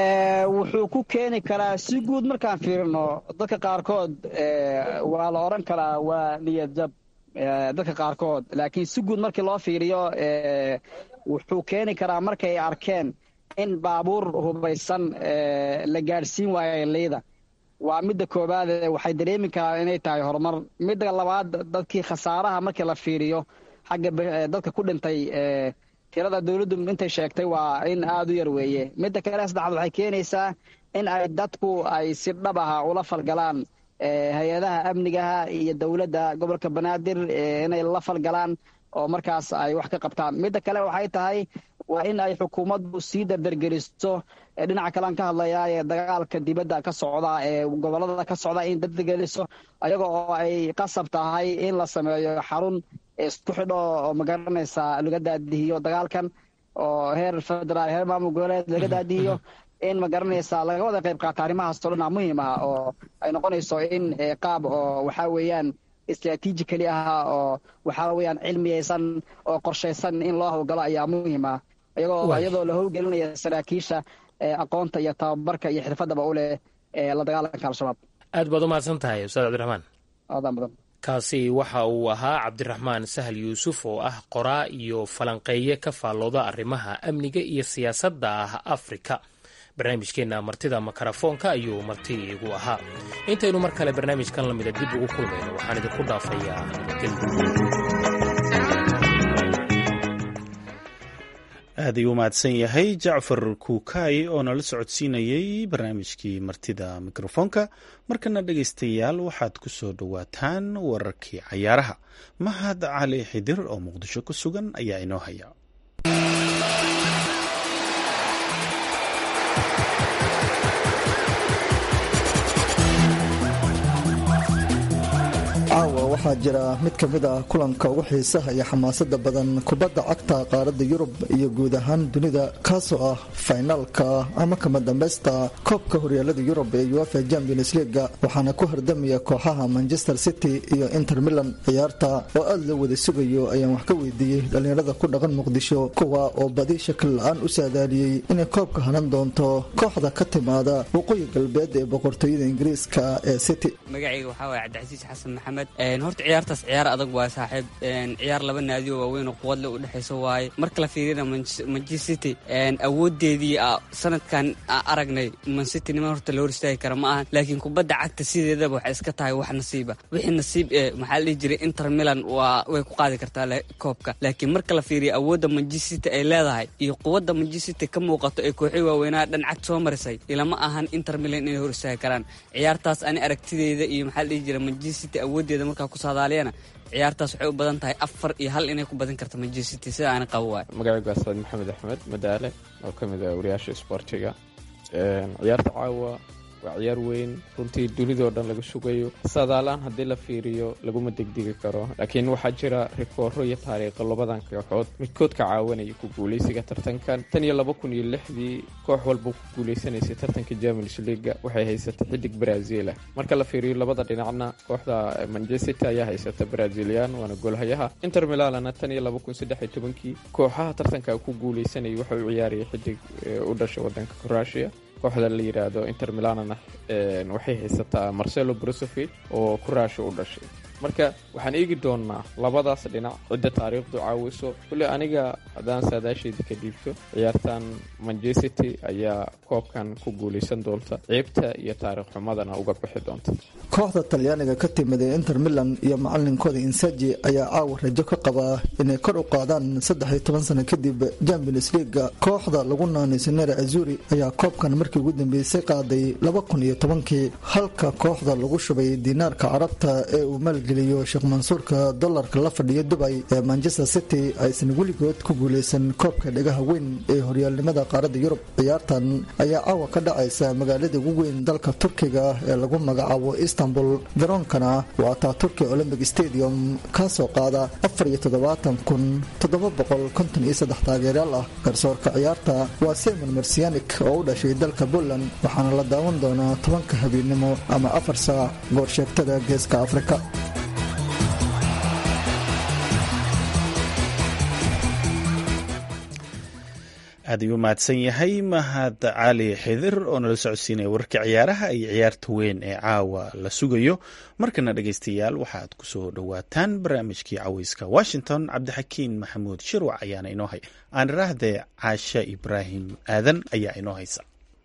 wuxuu ku keeni karaa si guud markaan fiirino dadka qaarkood waa la odhan karaa waa niyadjab dadka qaarkood laakiin si guud markii loo fiiriyo wuxuu keeni karaa markay arkeen in baabuur hubaysan la gaadhsiin waayo liida waa midda koowaad waxay dareemi karaan inay tahay horumar midda labaad dadkii khasaaraha markii la fiiriyo xagga dadka ku dhintay tirada dowladdu intay sheegtay waa in aada u yar weeye midda kale saddexaad waxay keenaysaa in ay dadku ay si dhab aha ula falgalaan hay-adaha amnigaha iyo dowladda gobolka banaadir inay la falgalaan oo markaas ay wax ka qabtaan midda kale waxay tahay waa in ay xukuumaddu sii dardargeliso dhinaca kalean ka hadlayaa ee dagaalka dibadda ka socda ee gobolada ka socda in dardargeliso ayaga oo ay qasab tahay in la sameeyo xarun isku xidho oo magaranaysaa laga daadihiyo dagaalkan oo heer federaal heer maamul goboleed laga daadihiyo in magaranaysaa laga wada qayb qaata arrimahaasoo dhan muhiim ah oo ay noqonayso in qaab oo waxaa weeyaan istraatiijikali ah oo waxaa weeyaan cilmiyeysan oo qorshaysan in loo howlgalo ayaa muhiim ah iyadoo la howlgelinaya saraakiisha aqoonta iyo tababarka iyo xirfadaba u leh la dagaalanka al-shabaab. aad baad u mahadsan tahay ustaad cabdiraxmaan. aadaan badan. kaasi waxa uu ahaa cabdiraxmaan sahal yuusuf oo ah qoraa iyo falanqeeye ka faallooda arrimaha amniga iyo siyaasadda afrika. barnaamijkeenna martida makarafoonka ayuu marti igu ahaa. intaynu mar kale barnaamijkan lamida dib ugu kulmayno waxaan idinku dhaafayaa aad ayuu mahadsan yahay jacfar kuukaay oo nala socodsiinayey barnaamijkii martida mikrofoonka. markana dhegaystayaal waxaad ku soo dhowaataan wararkii cayaaraha. mahad cali xidir oo muqdisho ku sugan ayaa inoo haya. caawa waxaa jira mid ka mid ah kulanka ugu xiisaha iyo xamaasada badan kubadda cagta qaaradda yurub iyo guud ahaan dunida, kaasoo ah faynaalka ama kama dambaysta koobka horyaalada yurub ee UEFA Champions League, waxaana ku hardamaya kooxaha Manchester City iyo Inter Milan. ciyaarta oo aad loo wada sugayo ayaan wax ka weydiiyey dhalinyarada ku dhaqan Muqdisho, kuwa oo badi shakil la'aan u saadaaliyey inay koobka hanan doonto kooxda ka timaada waqooyi galbeed ee boqortooyada Ingiriiska ee City. magacayga waxaa waaye Cabdicasiis Xasan Maxamed. horta ciyaartaas ciyaar adag waa saaxiib, ciyaar laba naadi oo waaweyn oo quwad leh u dhexayso waaye. marka la fiirina Manchester City awoodeedii sanadkan aragnay, Man City nima horta loo istaagi kara ma ahan, laakiin kubadda cagta sideedaba waxay iska tahay wax nasiiba. wixii nasiib maxaa la dhihi jiray Inter Milan way ku qaadi kartaa koobka, laakiin marka la fiiriyo awoodda Manchester City ay leedahay iyo quwadda Manchester City ka muuqato ee kooxii waaweynaa dhan cagta soo marisay, ilama ahan Inter Milan inay hor istaagi karaan. ciyaartaas ani aragtideeda iyo maxaa la dhihi jiray Manchester City awoodeeda markaa ku saadaaliyana ciyaartaas waxay u badan tahay 4-1 inay ku badin karto Manchester City, sida aan qabo waay. magacaygu waa Saad Maxamed Axmed Madaale oo ka mid ah wariyaasha isboortiga. ciyaarta caawa waa ciyaar weyn runtii dunidoo dhan laga sugayo. saadaalaan haddii la fiiriyo laguma degdegi karo, laakiin waxaa jira rikooro iyo taariikho labadan kooxood midkood ka caawanaya ku guuleysiga tartankan. 2006 koox walba ku guuleysanaysay tartanka Champions League waxay haysatay xidig Brazil ah. marka la fiiriyo labada dhinacna kooxda Manchester City ayaa haysata Brazilian waana goolhayaha. Inter Milan 2013 kooxaha tartanka ku guuleysanayay waxay u ciyaarayay xidig u dhashay wadanka Croatia. kooxda la yiraahdo Inter Milan waxay haysataa Marcelo Brozovic oo Croatia u dhashay. marka waxaan eegi doonaa labadaas dhinac cidda taariikhdu caawiso. kulli aniga haddaan saadaasheedii ka dhiibto, ciyaartan Manchester City ayaa koobkan ku guuleysan doonta, ceebta iyo taariikh xumadana uga bixi doonta. kooxda Talyaaniga ka timid ee Inter Milan iyo macallinkooda Inzaghi ayaa caawa rajo ka qaba inay kor u qaadaan 13 sano kadib Champions League. kooxda lagu naanayso Nera Azzurri ayaa koobkan markii ugu dambeysay qaaday 2010, halka kooxda lagu shubay diinaarka carabta ee uu geliyo Sheekh Mansuurka dollarka la fadhiyo Dubai ee Manchester City aysan weligood ku guuleysan koobka dhagaha weyn ee horyaalnimada qaaradda Yurub. ciyaartan ayaa caawa ka dhacaysa magaalada ugu weyn dalka Turkiga ee lagu magacaabo Istanbul. garoonkana waa Turkey Olympic Stadium, kaasoo qaada 74,753 taageerayaal ah. garsoorka ciyaarta waa Simon Marcianic oo u dhashay dalka Poland, waxaana la daawan doonaa 10 habeenimo ama 4 saac goorsheegtada geeska Afrika. aad ayuu mahadsan yahay mahad cali xidir oo nala socodsiinaya wararka ciyaaraha iyo ciyaarta weyn ee caawa la sugayo. markana dhegaystayaal waxaad ku soo dhowaataan barnaamijkii caweyska Washington. cabdixakiin maxamuud shirwac ayaana inoo hay. aan iraahdee caashe ibraahim aadan ayaa inoo haysa.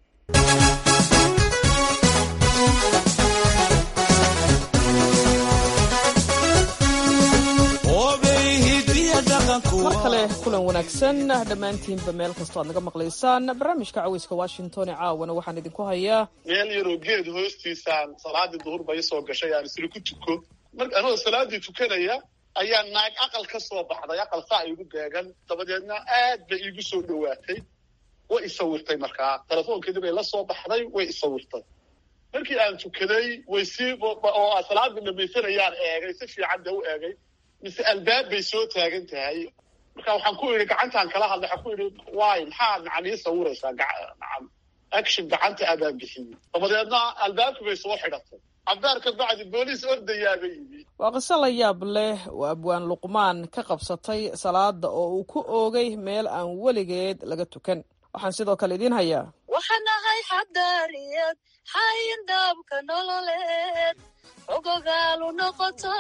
mar kale kulan wanaagsan dhammaantiinba meel kastoo aad naga maqlaysaan. barnaamijka caweyska Washington ee caawana waxaan idinku hayaa meel yaroo geed hoostiisaan salaadii duhur bay soo gashay aan isla ku tuko. marka anoo salaadii tukanaya ayaa naag aqal ka soo baxday, aqal saa igu beegan, dabadeedna aad bay iigu soo dhowaatay. way isawirtay, markaa telefoonkeedii bay la soo baxday, way isawirtay. markii aan tukaday way sii oo salaadii dhamaysanayaan eegay, si fiican da u eegay, mise albaab bay soo taagan tahay. marka waxaan ku idhi gacantaan kala hadlay, waxaan ku idhi waay maxaa nacan ii sawiraysaa, nacan action gacanta abaan bixiyey. dabadeedna albaabkii bay soo xidhatay. cabdaar ka bacdi booliis ordayaaba yimi. waa qiso la yaab leh oo abwaan Luqmaan ka qabsatay salaada oo uu ku oogay meel aan weligeed laga tukan. waxaan sidoo kale idiin hayaa waxanahay xadaariyad xayin daabka nololeed ogogaalu noqoto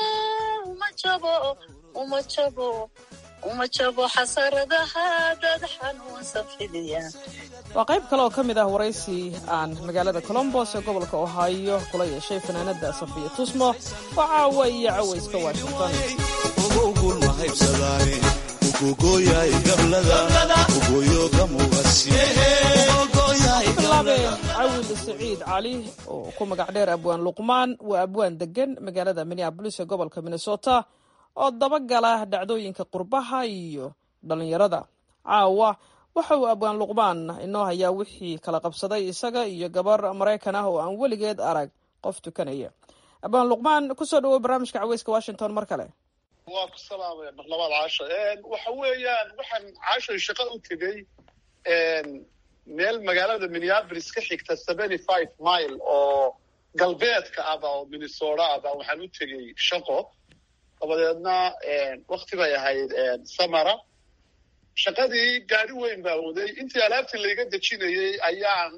uma jabo xasaradaha dad xanuunsan fidiya. waa qayb kale oo ka mid ah waraysi aan magaalada colombos ee gobolka ohio kula yeeshay fanaanada safiya tusmo oo caawa iyo cawayska washington. bilaabe cawil siciid cali oo ku magac dheer abwaan luqmaan waa abwaan degan magaalada minneabolis ee gobolka minnesota oo dabagala dhacdooyinka qurbaha iyo dhallinyarada. caawa waxa uu abwaan luqmaan inoo hayaa wixii kala qabsaday isaga iyo gabar maraykan ah oo aan weligeed arag qof tukanaya. abwaan luqmaan kusoo dhawow barnaamijka cawayska washington mar kale. waa ku salaamaya mar labaad caasho. waxa weeyaan waxaan caasho shaqo u tegey meel magaalada minneapolis ka xigta 75 mile oo galbeedka aba oo minnesota aba waxaan u tegey shaqo. dabadeedna wakti bay ahayd samara. shaqadii gaari weyn baa waday. intii alaabtii layga dejinayey ayaan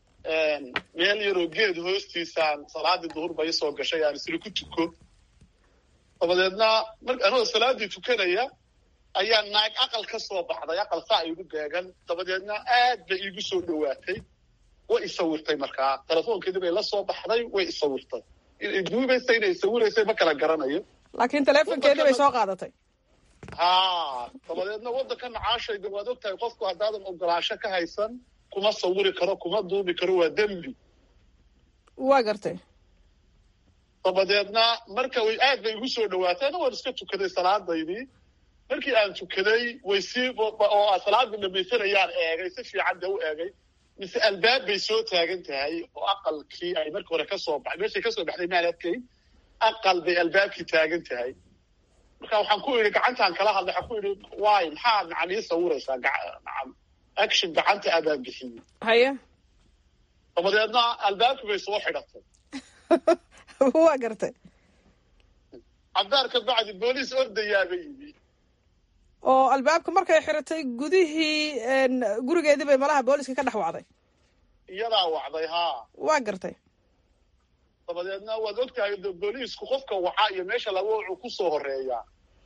meel yaroo geed hoostiisaan salaadii duhur ba isoo gashay aan isla ku tuko. dabadeedna anoo salaadii tukanaya ayaa naag aqal ka soo baxday, aqal saa igu beegan. dabadeedna aad bay iigu soo dhowaatay, way isawirtay. markaa telefoonkeedii bay la soo baxday, way isawirtay. duubaysa inay isawiraysay ma kala garanayo, laakiin telefonkeedii bay soo qaadatay. ha dabadeedna waddankana caashayda waad ogtahay qofku haddaadan ogolaansho ka haysan kuma sawiri karo, kuma duubi karo, waa dembi. waa gartay. dabadeedna marka way aad bay igu soo dhawaatay. ana waan iska tukaday salaadaydii. markii aan tukaday way sii oo salaadii dhamaysanayaan eegay, si fiican dee u eegay, mise albaab bay soo taagan tahay oo aqalkii ay markii hore kasoo baxay meeshay kasoo baxday maan arkay. aqal bay albaabkii taagan tahay. marka waxaan ku idhi gacantaan kala hadlay, waxaan ku idhi waay maxaa nacan ii sawiraysaa? nacam action gacanta abaan bixiyey. haya dabadeedna albaabkii bay soo xidhatay. waa gartay. cabdaar ka bacdi booliis ordayaaba yimi oo albaabka markay xiratay gudihii gurigeedii bay malaha booliska ka dhex wacday. iyadaa wacday. haa waa gartay. dabadeedna waad ogtahay booliisku qofka wacaa iyo meesha laga wuxuu ku soo horeeyaa.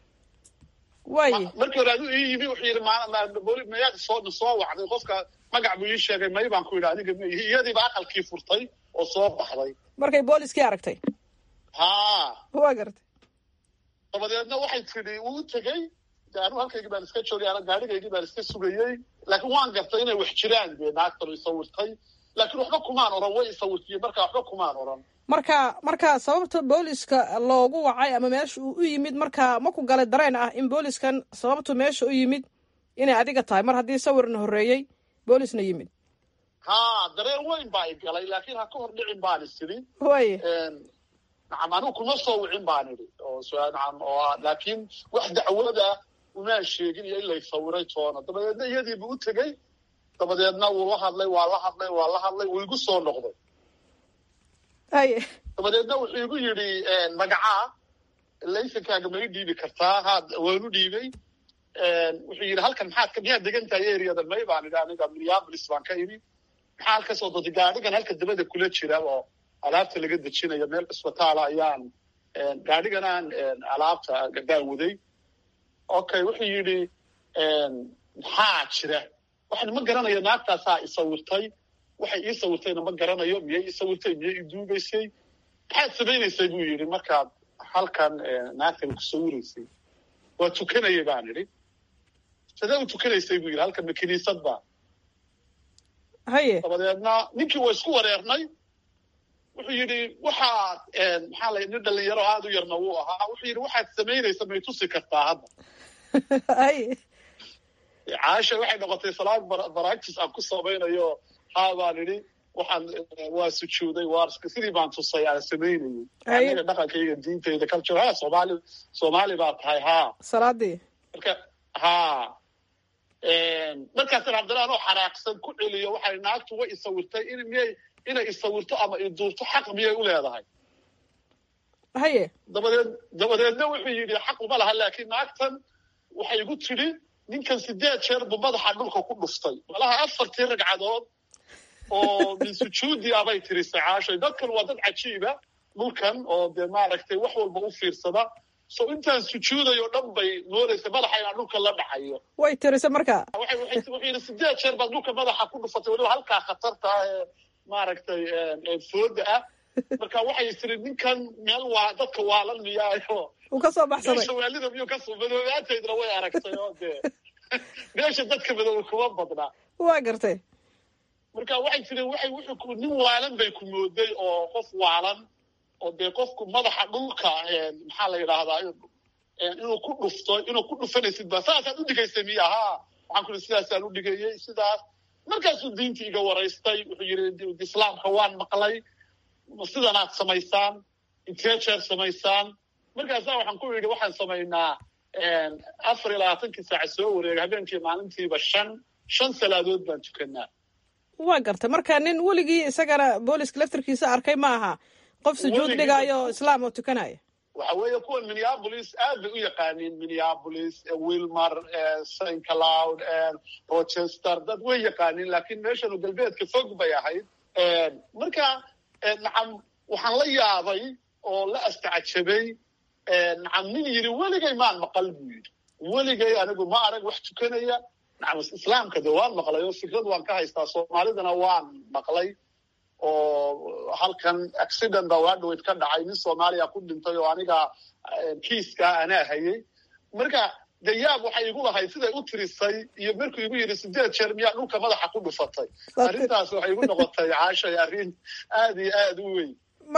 way markii hore aduu ii yimi wuxuu yidhi mayaad soo wacday, qofka magac buu ii sheegay. may baan ku yidhi aniga ma ihi. iyadiiba aqalkii furtay oo soo baxday markay booliskii aragtay. haa waa gartay. dabadeedna waxay tidhi wuu tegey. anu halkaygii baan iska joogay, ana gaadhigaygii baan iska sugayey. laakiin waan gartay inay wax jiraan dee naagtan isawirtay. laakiin waxba kumaan oran, way isawirtiye marka waxba kumaan oran. marka sababta booliska loogu wacay ama meesha uu u yimid marka ma ku galay dareen ah in booliskan sababtu meesha u yimid inay adiga tahay mar haddii sawirna horreeyey boolisna yimid? haa dareen weyn baa i galay, laakiin ha ka hor dhicin baan isidhi. way nacam anigu kuma soo wicin baan idhi oo nacam oo laakiin wax dacwada umaan sheegin iyo in lay sawiray toona. dabadeedna iyadiibu u tegey. dabadeedna wuu la hadlay, waa la hadlay, wuu igu soo noqday. haye dabadeedna wuxuu igu yidhi magacaa laysankaaga ma i dhiibi kartaa? haa waanu dhiibay. wuxuu yidhi halkan miyaad degan tahay areada? may baan idhi aniga minneapolis baan ka imi. maxaa halkasoo dadka gaadhigan halka dabada kula jira oo alaabta laga dejinayo meel cisbitaala ayaan gaadhiganaan alaabta baan waday. okay wuxuu yidhi maxaa jira? waxaan ma garanayo, naagtaasaa isawirtay. waxay ii sawirtayna ma garanayo. miyay ii sawirtay? miyay ii duubaysay? maxaad samaynaysay buu yidhi markaad halkan naagtan ku sawiraysay? waa tukanayay baan idhi. sidee u tukanaysay buu yidhi? halkan ma kiniisad baa? haye dabadeedna ninkii waa isku wareernay. wuxuu yidhi waxaad maxaa la nin dhalinyaro aada u yarna wuu ahaa. wuxuu yidhi waxaad samaynaysa may tusi kartaa hadda? haye caasha waxay noqotay salaad baractis aan ku samaynayo. haa baan idhi waxaan waa sujuuday, waa sidii baan tusay aan samaynayay. aniga dhaqankayga diintayda culture. haa soomaali baa tahay. haa salaadii marka haa markaasna cabdillah anoo xanaaqsan ku celiyo waxay naagtu way isawirtay inay isawirto ama iduurto xaq miyay u leedahay? haye dabadeedna wuxuu yidhi xaq uma laha, laakiin naagtan waxay igu tidhi ninkan 8 jeer buu madaxa dhulka ku dhuftay. malaha 4 ragcadood oo min sujuudi abay tirisay caashay. dadkan waa dad cajiiba dhulkan oo dee maaragtay wax walba u fiirsada. so intaan sujuudayo dhan bay moodaysa madaxa inaan dhulka la dhacayo. way tirisay marka wuxuu yidhi 8 jeer baad dhulka madaxa ku dhufatay weliba halkaa khatarta ee maaragtay fooda ah. marka waxay tiri ninkan meel waa dadka waalan miyaayo uu ka soo baxsaday Soomaalida miyuu ka soo madoobaatayna way aragtay oo dee meesha dadka madow kuma badna. waa gartay marka waxay tiri wuxuu nin waalan bay ku mooday oo qof waalan oo dee qofku madaxa dhulka maxaa la yidhaahdaa inuu ku dhufanaysid ba saasaad u dhigaysay miyaha waxaan ku sidaasaan u dhigayay sidaas. markaasuu diintii iga waraystay wuxuu yidhi islaamka waan maqlay sidanaad samaysaan intee jeer samaysaan. markaasaa waxaan ku yidhi waxaan samaynaa 24 saac soo wareega habeenkii maalintiiba 5 salaadood baan tukanaa. waa gartay marka nin weligii isagana booliska laftarkiisa arkay ma aha qof sujuud dhigaayo islaam oo tukanaya. waxa weeye kuwan Minneapolis aad bay u yaqaaniin Minneapolis, Wilmar, St. Cloud, Rochester dad way yaqaaniin laakiin meeshan galbeedka fog bay ahayd. marka nacam waxaan la yaabay oo la astacjabay nacam nin yidhi weligay maan maqal buu yidhi weligay anigu ma arag wax tukanaya. nacam islaamka de waan maqlay oo fikrad waan ka haystaa soomaalidana waan maqlay oo halkan accident baa waa dhaweyd ka dhacay nin Soomaaliya ku dhintay oo aniga kiiska anaa hayay. marka dayaab waxay igu lahayd siday u tirisay iyo markuu igu yidhi 8 jeer miyaa dhulka madaxa ku dhufatay. arrintaas waxay igu noqotay caashay arrin aad iyo aad u weyn.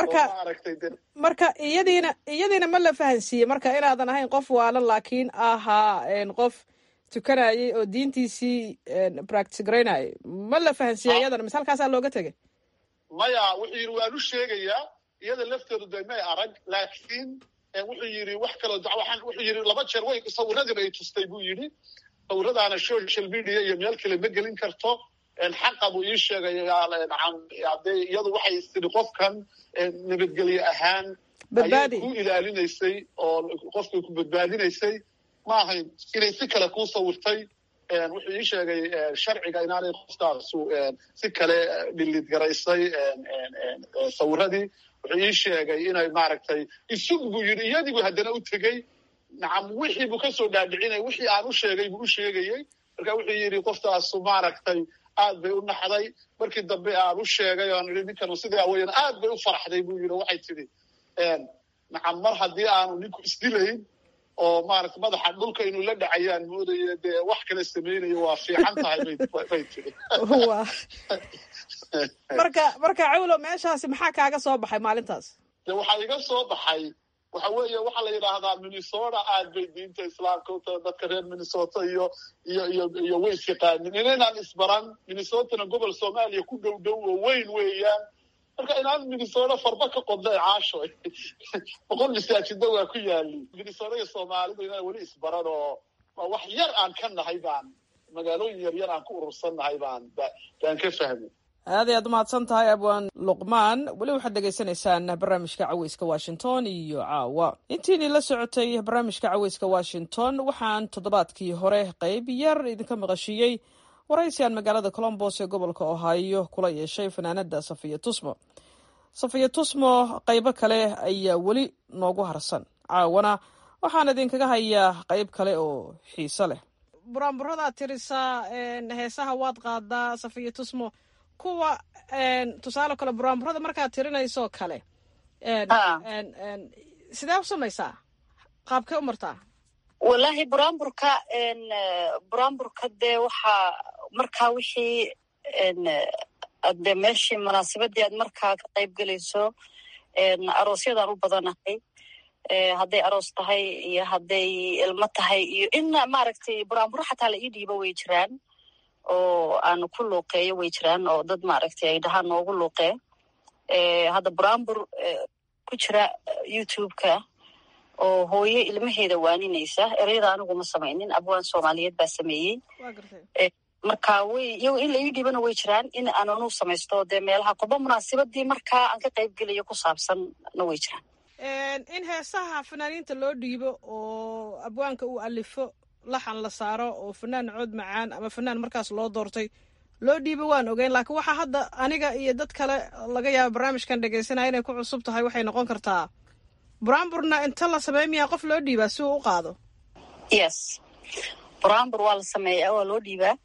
marka iyadiina ma la fahansiiyey marka inaadan ahayn qof waalan laakiin ahaa qof tukanayay oo diintiisii practice garaynayay ma la fahansiiyey iyadana mise halkaasaa looga tegay. maya wuxuu yidhi waan u sheegayaa iyada lafteedu de may arag laakiin wuxuu yidhi wax kaloo wuxuu yidhi 2 jeer way sawiradiiba ay tustay buu yidhi sawiradaana social media iyo meel kale ma gelin karto. xaqa buu ii sheegay iyadu waxay istiri qofkan nabadgelye ahaan ayay ku ilaalinaysay oo qofkay ku badbaadinaysay ma ahayn inay si kale kuu sawirtay. wuxuu ii sheegay sharciga inaanay qofkaasu si kale dhilid garaysay sawiradii. wuxuu ii sheegay inay maaragtay isug buu yidhi iyadigu haddana u tegey nacam wixii buu kasoo dhaadhicinay wixii aan u sheegay buu u sheegayey. marka wuxuu yidhi qoftaasu maaragtay aad bay u naxday. markii dambe aan u sheegay oan idhi ninkanu sidaa weyan aad bay u faraxday buu yidhi waxay tidhi nacam mar haddii aanu ninku isdilayn oo maaragta madaxa dhulka inuu la dhacayaan moodayo dee wax kale samaynayo waa fiican tahay bay tidhi. marka cawlo meeshaasi maxaa kaaga soo baxay maalintaas? de waxaa iga soo baxay waxa weeye waxaa la yidhaahdaa Minnesota aad bay diinta islaamka u tahay dadka reer Minnesota iyo way isyaqaanin inaynaan isbaran. Minnesotana gobol Soomaaliya ku dhow oo weyn weeyaan. marka inaan Minnesota farba ka qodnay caasho 100 masaajida waa ku yaali. Minnesota iyo Soomaalida inay weli isbaran oo wax yar aan ka nahay baan magaalooyin yar aan ku urursannahay baan ka fahmay. aad ayaad umahadsan tahay abwaan luqmaan. weli waxaad dhegaysanaysaan barnaamijka caweyska Washington iyo caawa intiinii la socotay barnaamijka caweyska Washington waxaan toddobaadkii hore qayb yar idinka maqashiiyey waraysi aan magaalada Columbus ee gobolka Ohio kula yeeshay fanaanada Safiya Tusmo qaybo kale ayaa weli noogu harsan. caawana waxaan idinkaga hayaa qayb kale oo xiiso leh. buraanburada tirisaa heesaha waad qaadaa Safiya Tusmo kuwa tusaale kale buraanburada markaad tirinayso kale sidee u samaysaa qaabkee u martaa? wallaahi buraanburka dee waxaa markaa wixii de meeshii munaasabadii aad markaa ka qayb gelayso aroosyadaan u badanahay hadday aroos tahay iyo hadday ilmo tahay iyo in maaragtay buraanburo xataa la ii dhiibo way jiraan oo aanu ku luuqeeyo way jiraan oo dad maaragtay ay dhahaan noogu luuqee. hadda buraanbur ku jira youtube-ka oo hooyo ilmaheeda waaninaysa ereyada anigu ma samaynin abwaan Soomaaliyeed baa sameeyey. marka iyago in la ii dhibana way jiraan in aananu samaysto dee meelaha qoba munaasabadii markaa aan ka qayb gelayo ku saabsanna way jiraan. in heesaha fanaaniinta loo dhiibo oo abwaanka uu alifo laxan la saaro oo fanaan cod macaan ama fanaan markaas loo doortay loo dhiiba waan ogeyn, laakiin waxaa hadda aniga iyo dad kale laga yaaba barnaamijkan dhegaysanaya inay ku cusub tahay. waxay noqon kartaa buraanburna inta la sameey miyaa qof loo dhiibaa si uu u qaado? yes, buraanbur waa la sameeyaa, waa loo dhiibaa.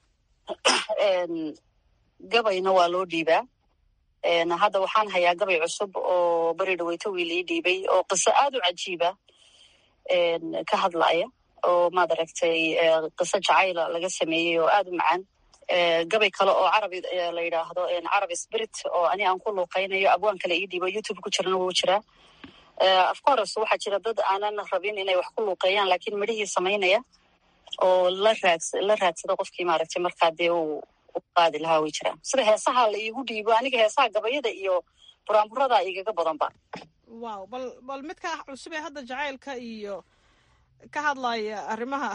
gabayna waa loo dhiibaa. hadda waxaan hayaa gabay cusub oo beri dhaweyto wiil ii dhiibay oo qiso aad u cajiiba ka hadlaya, oo maad aragtay qiso jacayla laga sameeyey oo aad u macaan. gabay kale oo carabi la yidhaahdo carabi spirit oo ani aan ku luuqaynayo, abwaan kale ii dhiibo youtube ku jirana wuu jiraa. of course waxaa jira dad aanan rabin inay wax ku luuqeeyaan, laakiin midhihii samaynaya oo la raadsada qofkii maaragtay markaa dee u qaadi lahaa way jiraan. sida heesaha la iigu dhiibo, aniga heesaha gabayada iyo buraanburada igaga badanba. wow, bal midka cusub ee hadda jacaylka iyo ka hadlaya arrimaha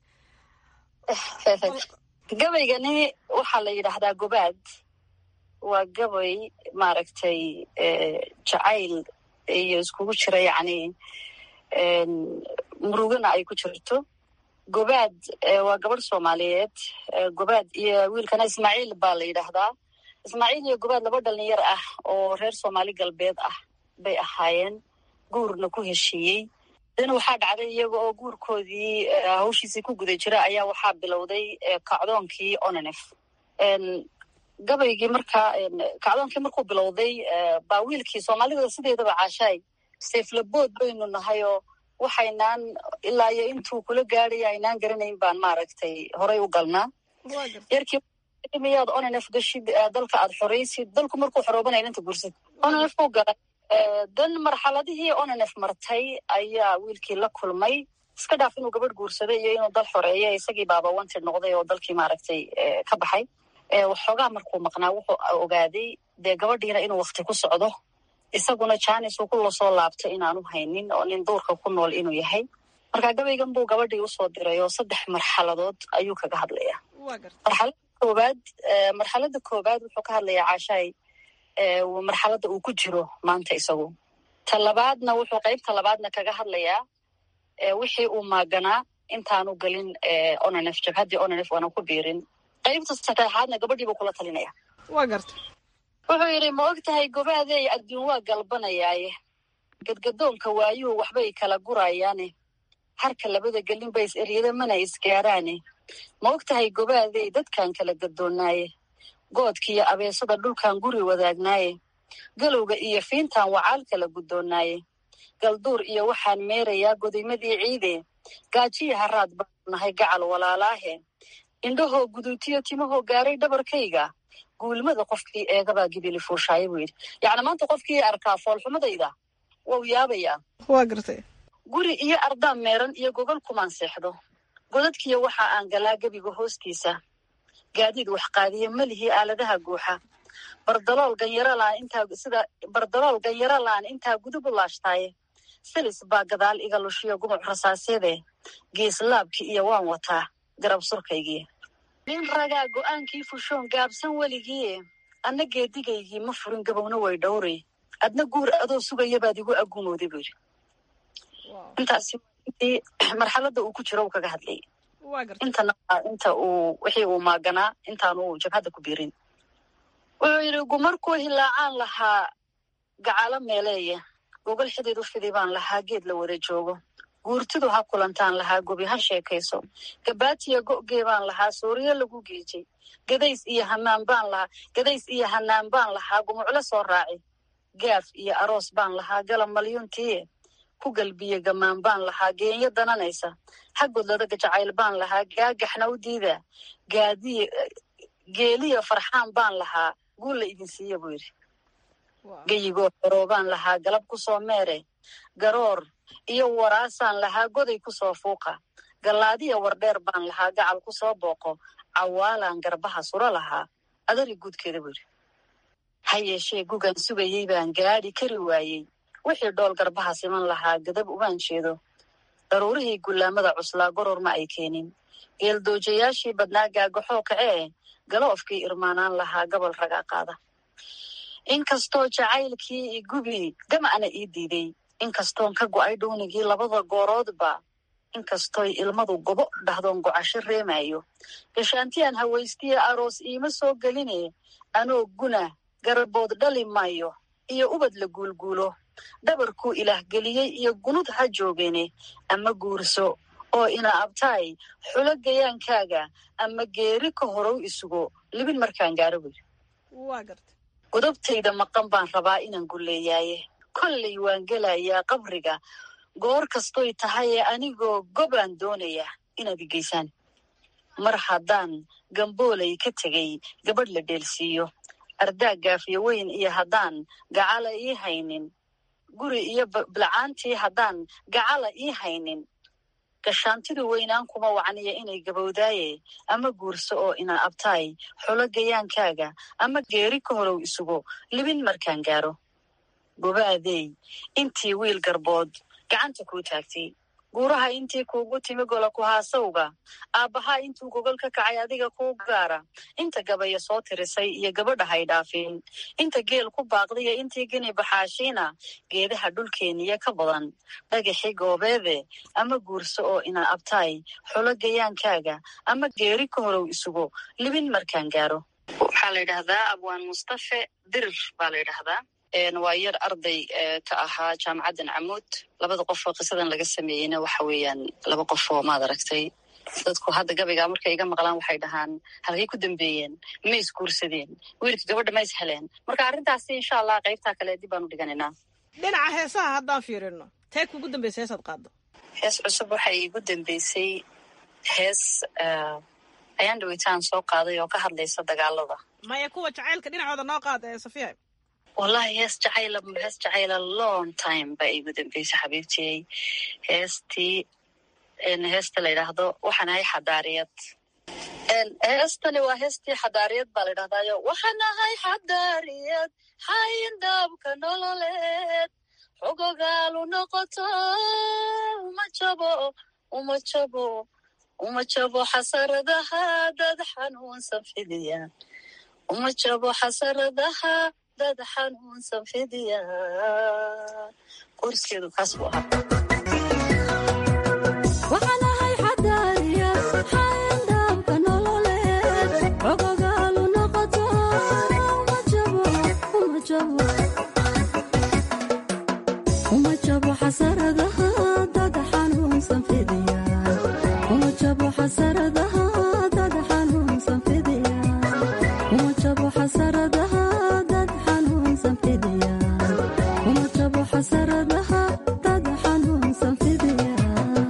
gabaygani waxaa la yidhaahdaa gobaad. waa gabay maaragtay jacayl iyo iskugu jira, yacni murugana ay ku jirto. gobaad waa gabadh Soomaaliyeed. gobaad iyo wiilkana Ismaaciil baa la yidhaahdaa. Ismaaciil iyo gobaad laba dhalinyar ah oo reer Soomaali galbeed ah bay ahaayeen, guurna ku heshiiyey. dan waxaa dhacday iyaga oo guurkoodii hawshiisii ku guda jira ayaa waxaa bilowday kacdoonkii onanef. gabaygii markaa kacdoonkii markuu bilowday baa wiilkii Soomaalida sideedaba caashaay seeflabood baynu nahayoo waxaynaan ilaa iyo intuu kula gaadhay aynaan garanayn baan maaragtay horay u galnaa. yarkii miyaad onanef gashid dalka aad xoraysid, dalku markuu xoroobanaya inta gursid onanef ku galay. dan marxaladihii onanef martay ayaa wiilkii la kulmay. iska dhaaf inuu gabadh guursaday iyo inuu dal xoreeya, isagii baaba wanted noqday oo dalkii maaragtay ka baxay. waxoogaa markuu maqnaa wuxuu ogaaday dee gabadhiina inuu wakti ku socdo, isaguna jaanis uu kula soo laabtay inaanu haynin oo nin duurka ku nool inuu yahay. marka gabaygan buu gabadhii usoo diray oo 3 marxaladood ayuu kaga hadlayaa. marxalada koobaad wuxuu ka hadlayaa caashaay marxalada uu ku jiro maanta isagu. talabaadna wuxuu qaybta labaadna kaga hadlayaa wixii uu maaganaa intaanu gelin onanef, jabhaddii onanef waana ku biirin. qaybta saddexaadna gabadhiibuu kula talinaya. waa garta. wuxuu yidhi ma og tahay gobaadey adduun waa galbanayaaye, gadgadoonka waayuhu waxbay kala gurayaane, harka labada gelin ba is eryada mana isgaaraane. ma og tahay gobaadey dadkan kala gadoonnaaye, goodkiiyo abeesada dhulkan guri wadaagnaaye, galowga iyo fiintan wacaal kala guddoonnaaye, galduur iyo waxaan meerayaa godaymadii ciide, gaajiya haraad baanu nahay gacal walaalaahe, indhahoo guduutiyo timahoo gaaray dhabarkayga, guulmada qofkii eegabaa gibili fuushaaye buu yidhi. yacni maanta qofkii arkaa foolxumadayda wau yaabayaa. waa gartay. guri iyo ardaa meeran iyo gogol kumaan seexdo, godadkiiyo waxa aan galaa gebiga hoostiisa, gaadiid wax qaadiya malihii aaladaha guuxa, bardalool ganyaro laan intaa gudub u laashtaaye, silis baa gadaal iga lushiyo gumuc rasaasyade, geeslaabkii iyo waan wataa garab surkaygii. nin ragaa go'aankii fushoon gaabsan weligii, adna geedigaygii ma furin gabowna way dhowray, adna guur adoo sugaya baad igu agumooday buu yidhi. intaasi marxalada uu ku jiro uu kaga hadlayay. inta wixii uu maaganaa intaanu jabhadda ku biirin. wuxuu yidhi gumarkuu hilaacaan lahaa gacalo meeleeye, gogol xidid u fidi baan lahaa geed la wada joogo, guurtidu ha kulantaan lahaa gobi ha sheekayso, gabaatiya go'gee baan lahaa sooriyo lagu geejay, gadays iyo hanaan baan lahaa gumuclo soo raaci, gaaf iyo aroos baan lahaa galab malyuntiye, ku galbiye gamaan baan lahaa geenyo dananaysa, xaggodlada jacayl baan lahaa gaagaxna u diida, geeliya farxaan baan lahaa guul la idin siiya buu yidhi. geyigoo xoroobaan lahaa galab ku soo meere, garoor iyo waraasaan lahaa goday ku soo fuuqa, gallaadiya wardheer baan lahaa gacal ku soo booqo, cawaalaan garbaha suro lahaa adari guudkeeda buu yidhi. ha yeeshee gugan sugayey baan gaadhi kari waayey, wixii dhool garbaha siman lahaa gadab umaan jeedo, daruurihii gullaamada cuslaa goror ma ay keenin, geeldoojayaashii badnaa gaagaxoo kacee, galoofkii irmaanaan lahaa gobol ragaa qaada. inkastoo jacaylkii igubi gama'na ii diiday, inkastoon ka go'ay dhuunigii labada gooroodba, inkastoy ilmadu gobo dhahdoon gocasho reemayo gashaantiyaan hawaystiya aroos iima soo geline anoo guna garabood dhali maayo iyo ubad la guulguulo dhabarkuu ilaah geliyey iyo gunud ha joogeene ama guurso oo ina abtaay xulo gayaankaaga ama geeri ka horow isugo libin markaan gaaro buy godobtayda maqan baan rabaa inaan gulleeyaaye kollay waan gelayaa qabriga goor kastoy tahaye anigoo gobaan doonaya inaad igeysaan mar haddaan gamboolay ka tegay gabadh la dheelsiiyo ardaag gaafiyo weyn iyo haddaan gacala ii haynin guri iyo bilcaantii haddaan gacala ii haynin gashaantidu weynaan kuma wacniya inay gabowdaaye ama guurso oo ina abtaay xulo gayaankaaga ama geeri ka horow isugo libin markaan gaaro gobaadey intii wiil garbood gacanta kuu taagtay guuraha intii kuugu timi gola ku haasawga aabbahaa intuu gogol ka kacay adiga kuu gaara inta gabaya soo tirisay iyo gabadha hay dhaafin inta geel ku baaqdiya intii gini baxaashiina geedaha dhulkeeniya ka badan dhagaxi goobeede ama guurso oo ina abtaay xulo gayaankaaga ama geeri ka horow isugo libin markaan gaaro waxaa la yidhahdaa abwaan mustafe dirir baa la yidhahdaa waa yar arday ka ahaa jaamacaddan camuud labada qof oo qisadan laga sameeyeyna waxa weeyaan laba qof oo maad aragtay dadku hadda gabaygaa markay iga maqlaan waxay dhahaan halkay ku dambeeyeen ma isguursadeen wiilka gabadha ma is heleen marka arrintaasi insha allah qaybtaa kale dib baan u dhiganaynaa dhinaca heesaha haddaan fiirino tee kugu dambeysay heesaad qaado hees cusub waxay igu dambeysay hees ayaan dhawitaan soo qaaday oo ka hadlaysa dagaalada maya kuwa jacaylka dhinacooda noo qaada ee safiya wallahi hees jacayla long time baa igu dambeysay xabiibtiyey heesta la yidhaahdo waxaan ahay xadaariyad heestani waa heestii xadaariyad baa la yidhahdaayo waxaan ahay xadaariyad xayindaabka nololeed xogogaalu noqoto uma jabo xasaradaha dad xanuunsan fidiyaan uma jabo xasaradaha dad xanuunsan fidiyaan qorskeedu kaas buu ahaa waxaan ahay xadaariyad xayindaabka nololeed xogogaalu noqoto uma jabo xasaradaha dad xanuunsan fidiyaan uma jabo xasaradaha dad xanuunsan fidiyaan uma jabo xasaradaha dad xanuunsan fidiyaan uma jabo xasaradaha dad xanuunsan fidiyaan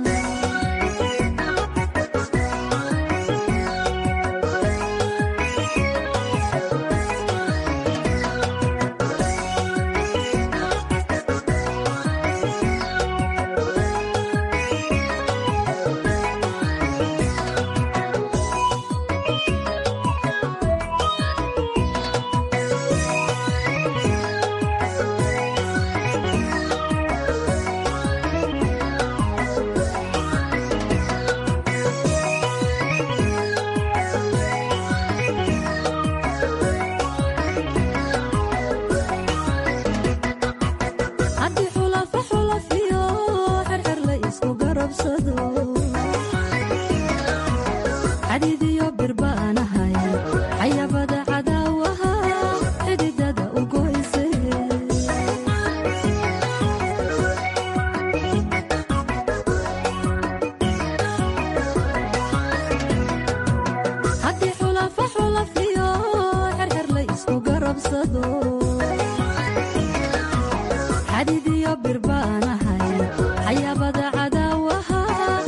xadidiyo birbaanahay xayabada cadaawaha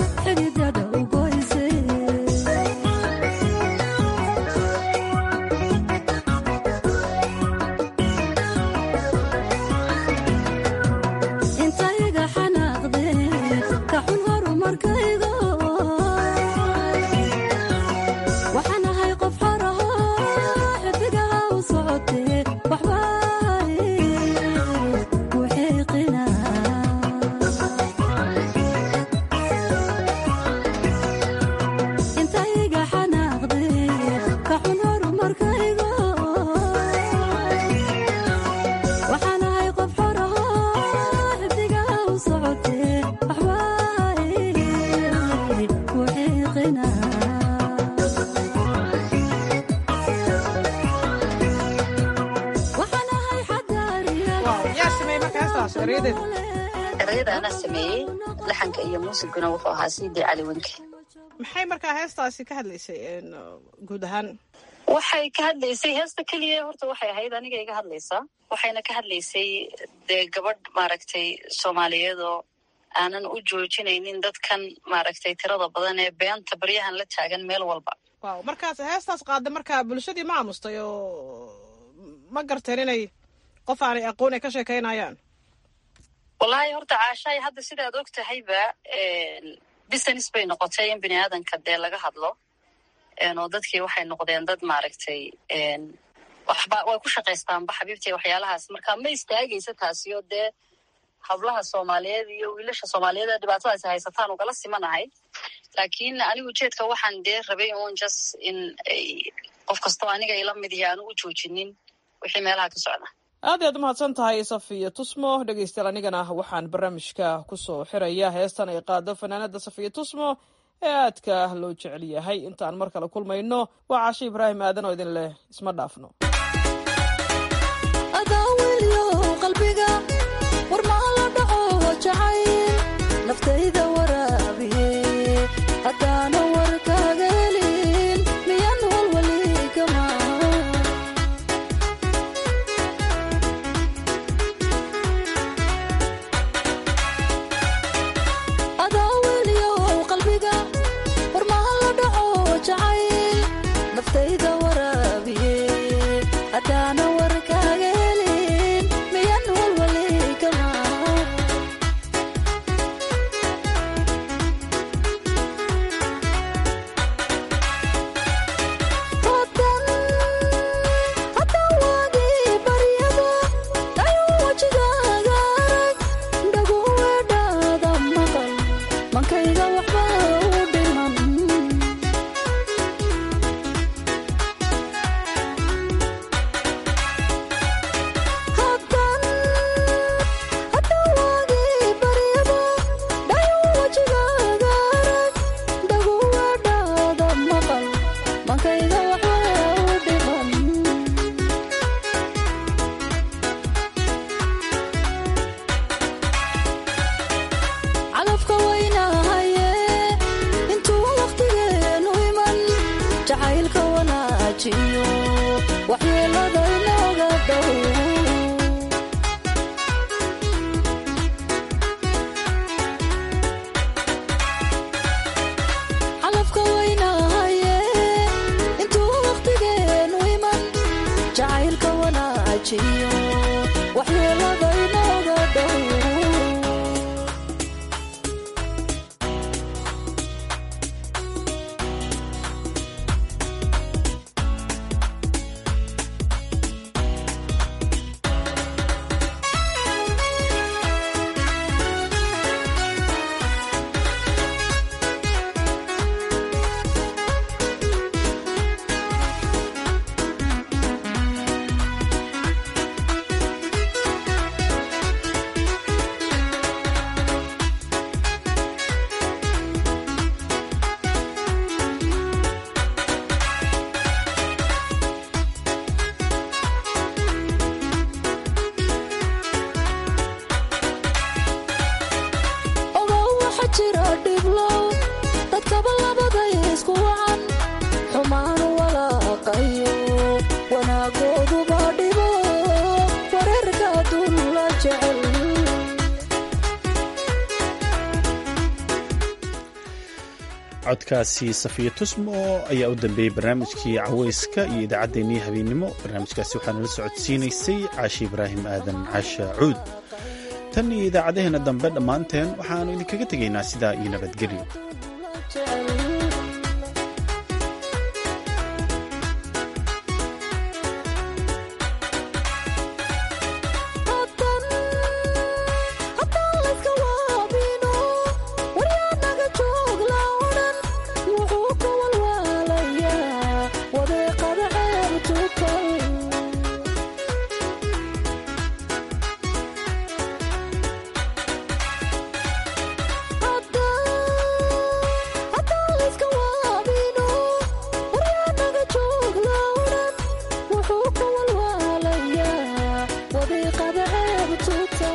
marka heestaas erayadeeda erayada anaa sameeyey laxanka iyo muusiguna wuxuu ahaa sidii cali wenke maxay markaa heestaasi ka hadlaysay guud ahaan waxay ka hadlaysay heesta keliya horta waxay ahayd aniga iga hadlaysaa waxayna ka hadlaysay dee gabadh maaragtay soomaaliyeed oo aanan u joojinaynin dadkan maaragtay tirada badan ee beenta baryahan la taagan meel walba waaw markaas heestaas qaada markaa bulshadii ma aamustay oo ma garteen inay qof aanay aqoon ay ka sheekaynayaan wallaahi horta caashaay hadda sidaad og tahayba business bay noqotay in bini aadanka dee laga hadlo oo dadkii waxay noqdeen dad maaragtay waxba way ku shaqaystaanba xabiibtay waxyaalahaas marka ma istaagaysa taasi oo dee hablaha soomaaliyeed iyo wiilasha soomaaliyeed ee dhibaatadaasi haysataan ugala simanahay laakiin anigu ujeedka waxaan dee rabay un just in qof kastoo aniga ila mid yahay aanu u joojinin wixii meelaha ka socda aad ayaad umahadsan tahay safiya tusmo dhegaystayaal anigana waxaan barnaamijka kusoo xiraya heestan ay qaado fanaanada safiya tusmo ee aadka loo jecel yahay intaan mar kale kulmayno waa Caashe Ibraahim Aadan oo idin leh isma dhaafno adaawilyo qalbiga war ma la dhaco jacayl naftayda waraabiye haddaana warkaaga helin miyan walwali kama adaawilyo qalbiga war ma la dhaco jacayl naftayda waraabiye haddaana warkaaga helin miyan walwali kama haddaan waagii baryaba ayuu wajigaaga arag dhagu weedhaada maqal mankayga waxba u dhiman haddaan waagii baryaba ayuu wajigaaga arag dhagu weedhaada maqal mankayga waxba u dhiman calafka waynahaye intuu wakhtigeenu iman jacaylka wanaajiyo waxyeelada inooga dhow calafka waynahaye intuu wakhtigeenu iman jacaylka wanaajiyo waxyeelada inooga dhow ogow waxa jira dhiblow dadkaba labaday isku wacan xumaanu walaaqayo wanaagooduba dhibo wareerka dun la jecel codkaasi safiya tusmo ayaa u dambeeyey barnaamijkii caweyska iyo idaacaddeenii habeennimo barnaamijkaasi waxaa nala socodsiinaysay Caashe Ibraahim Aadan Caasha Cuud tan iyo idaacadaheena dambe dhammaanteen waxaannu idinkaga tegaynaa sidaa iyo nabadgelyo jecel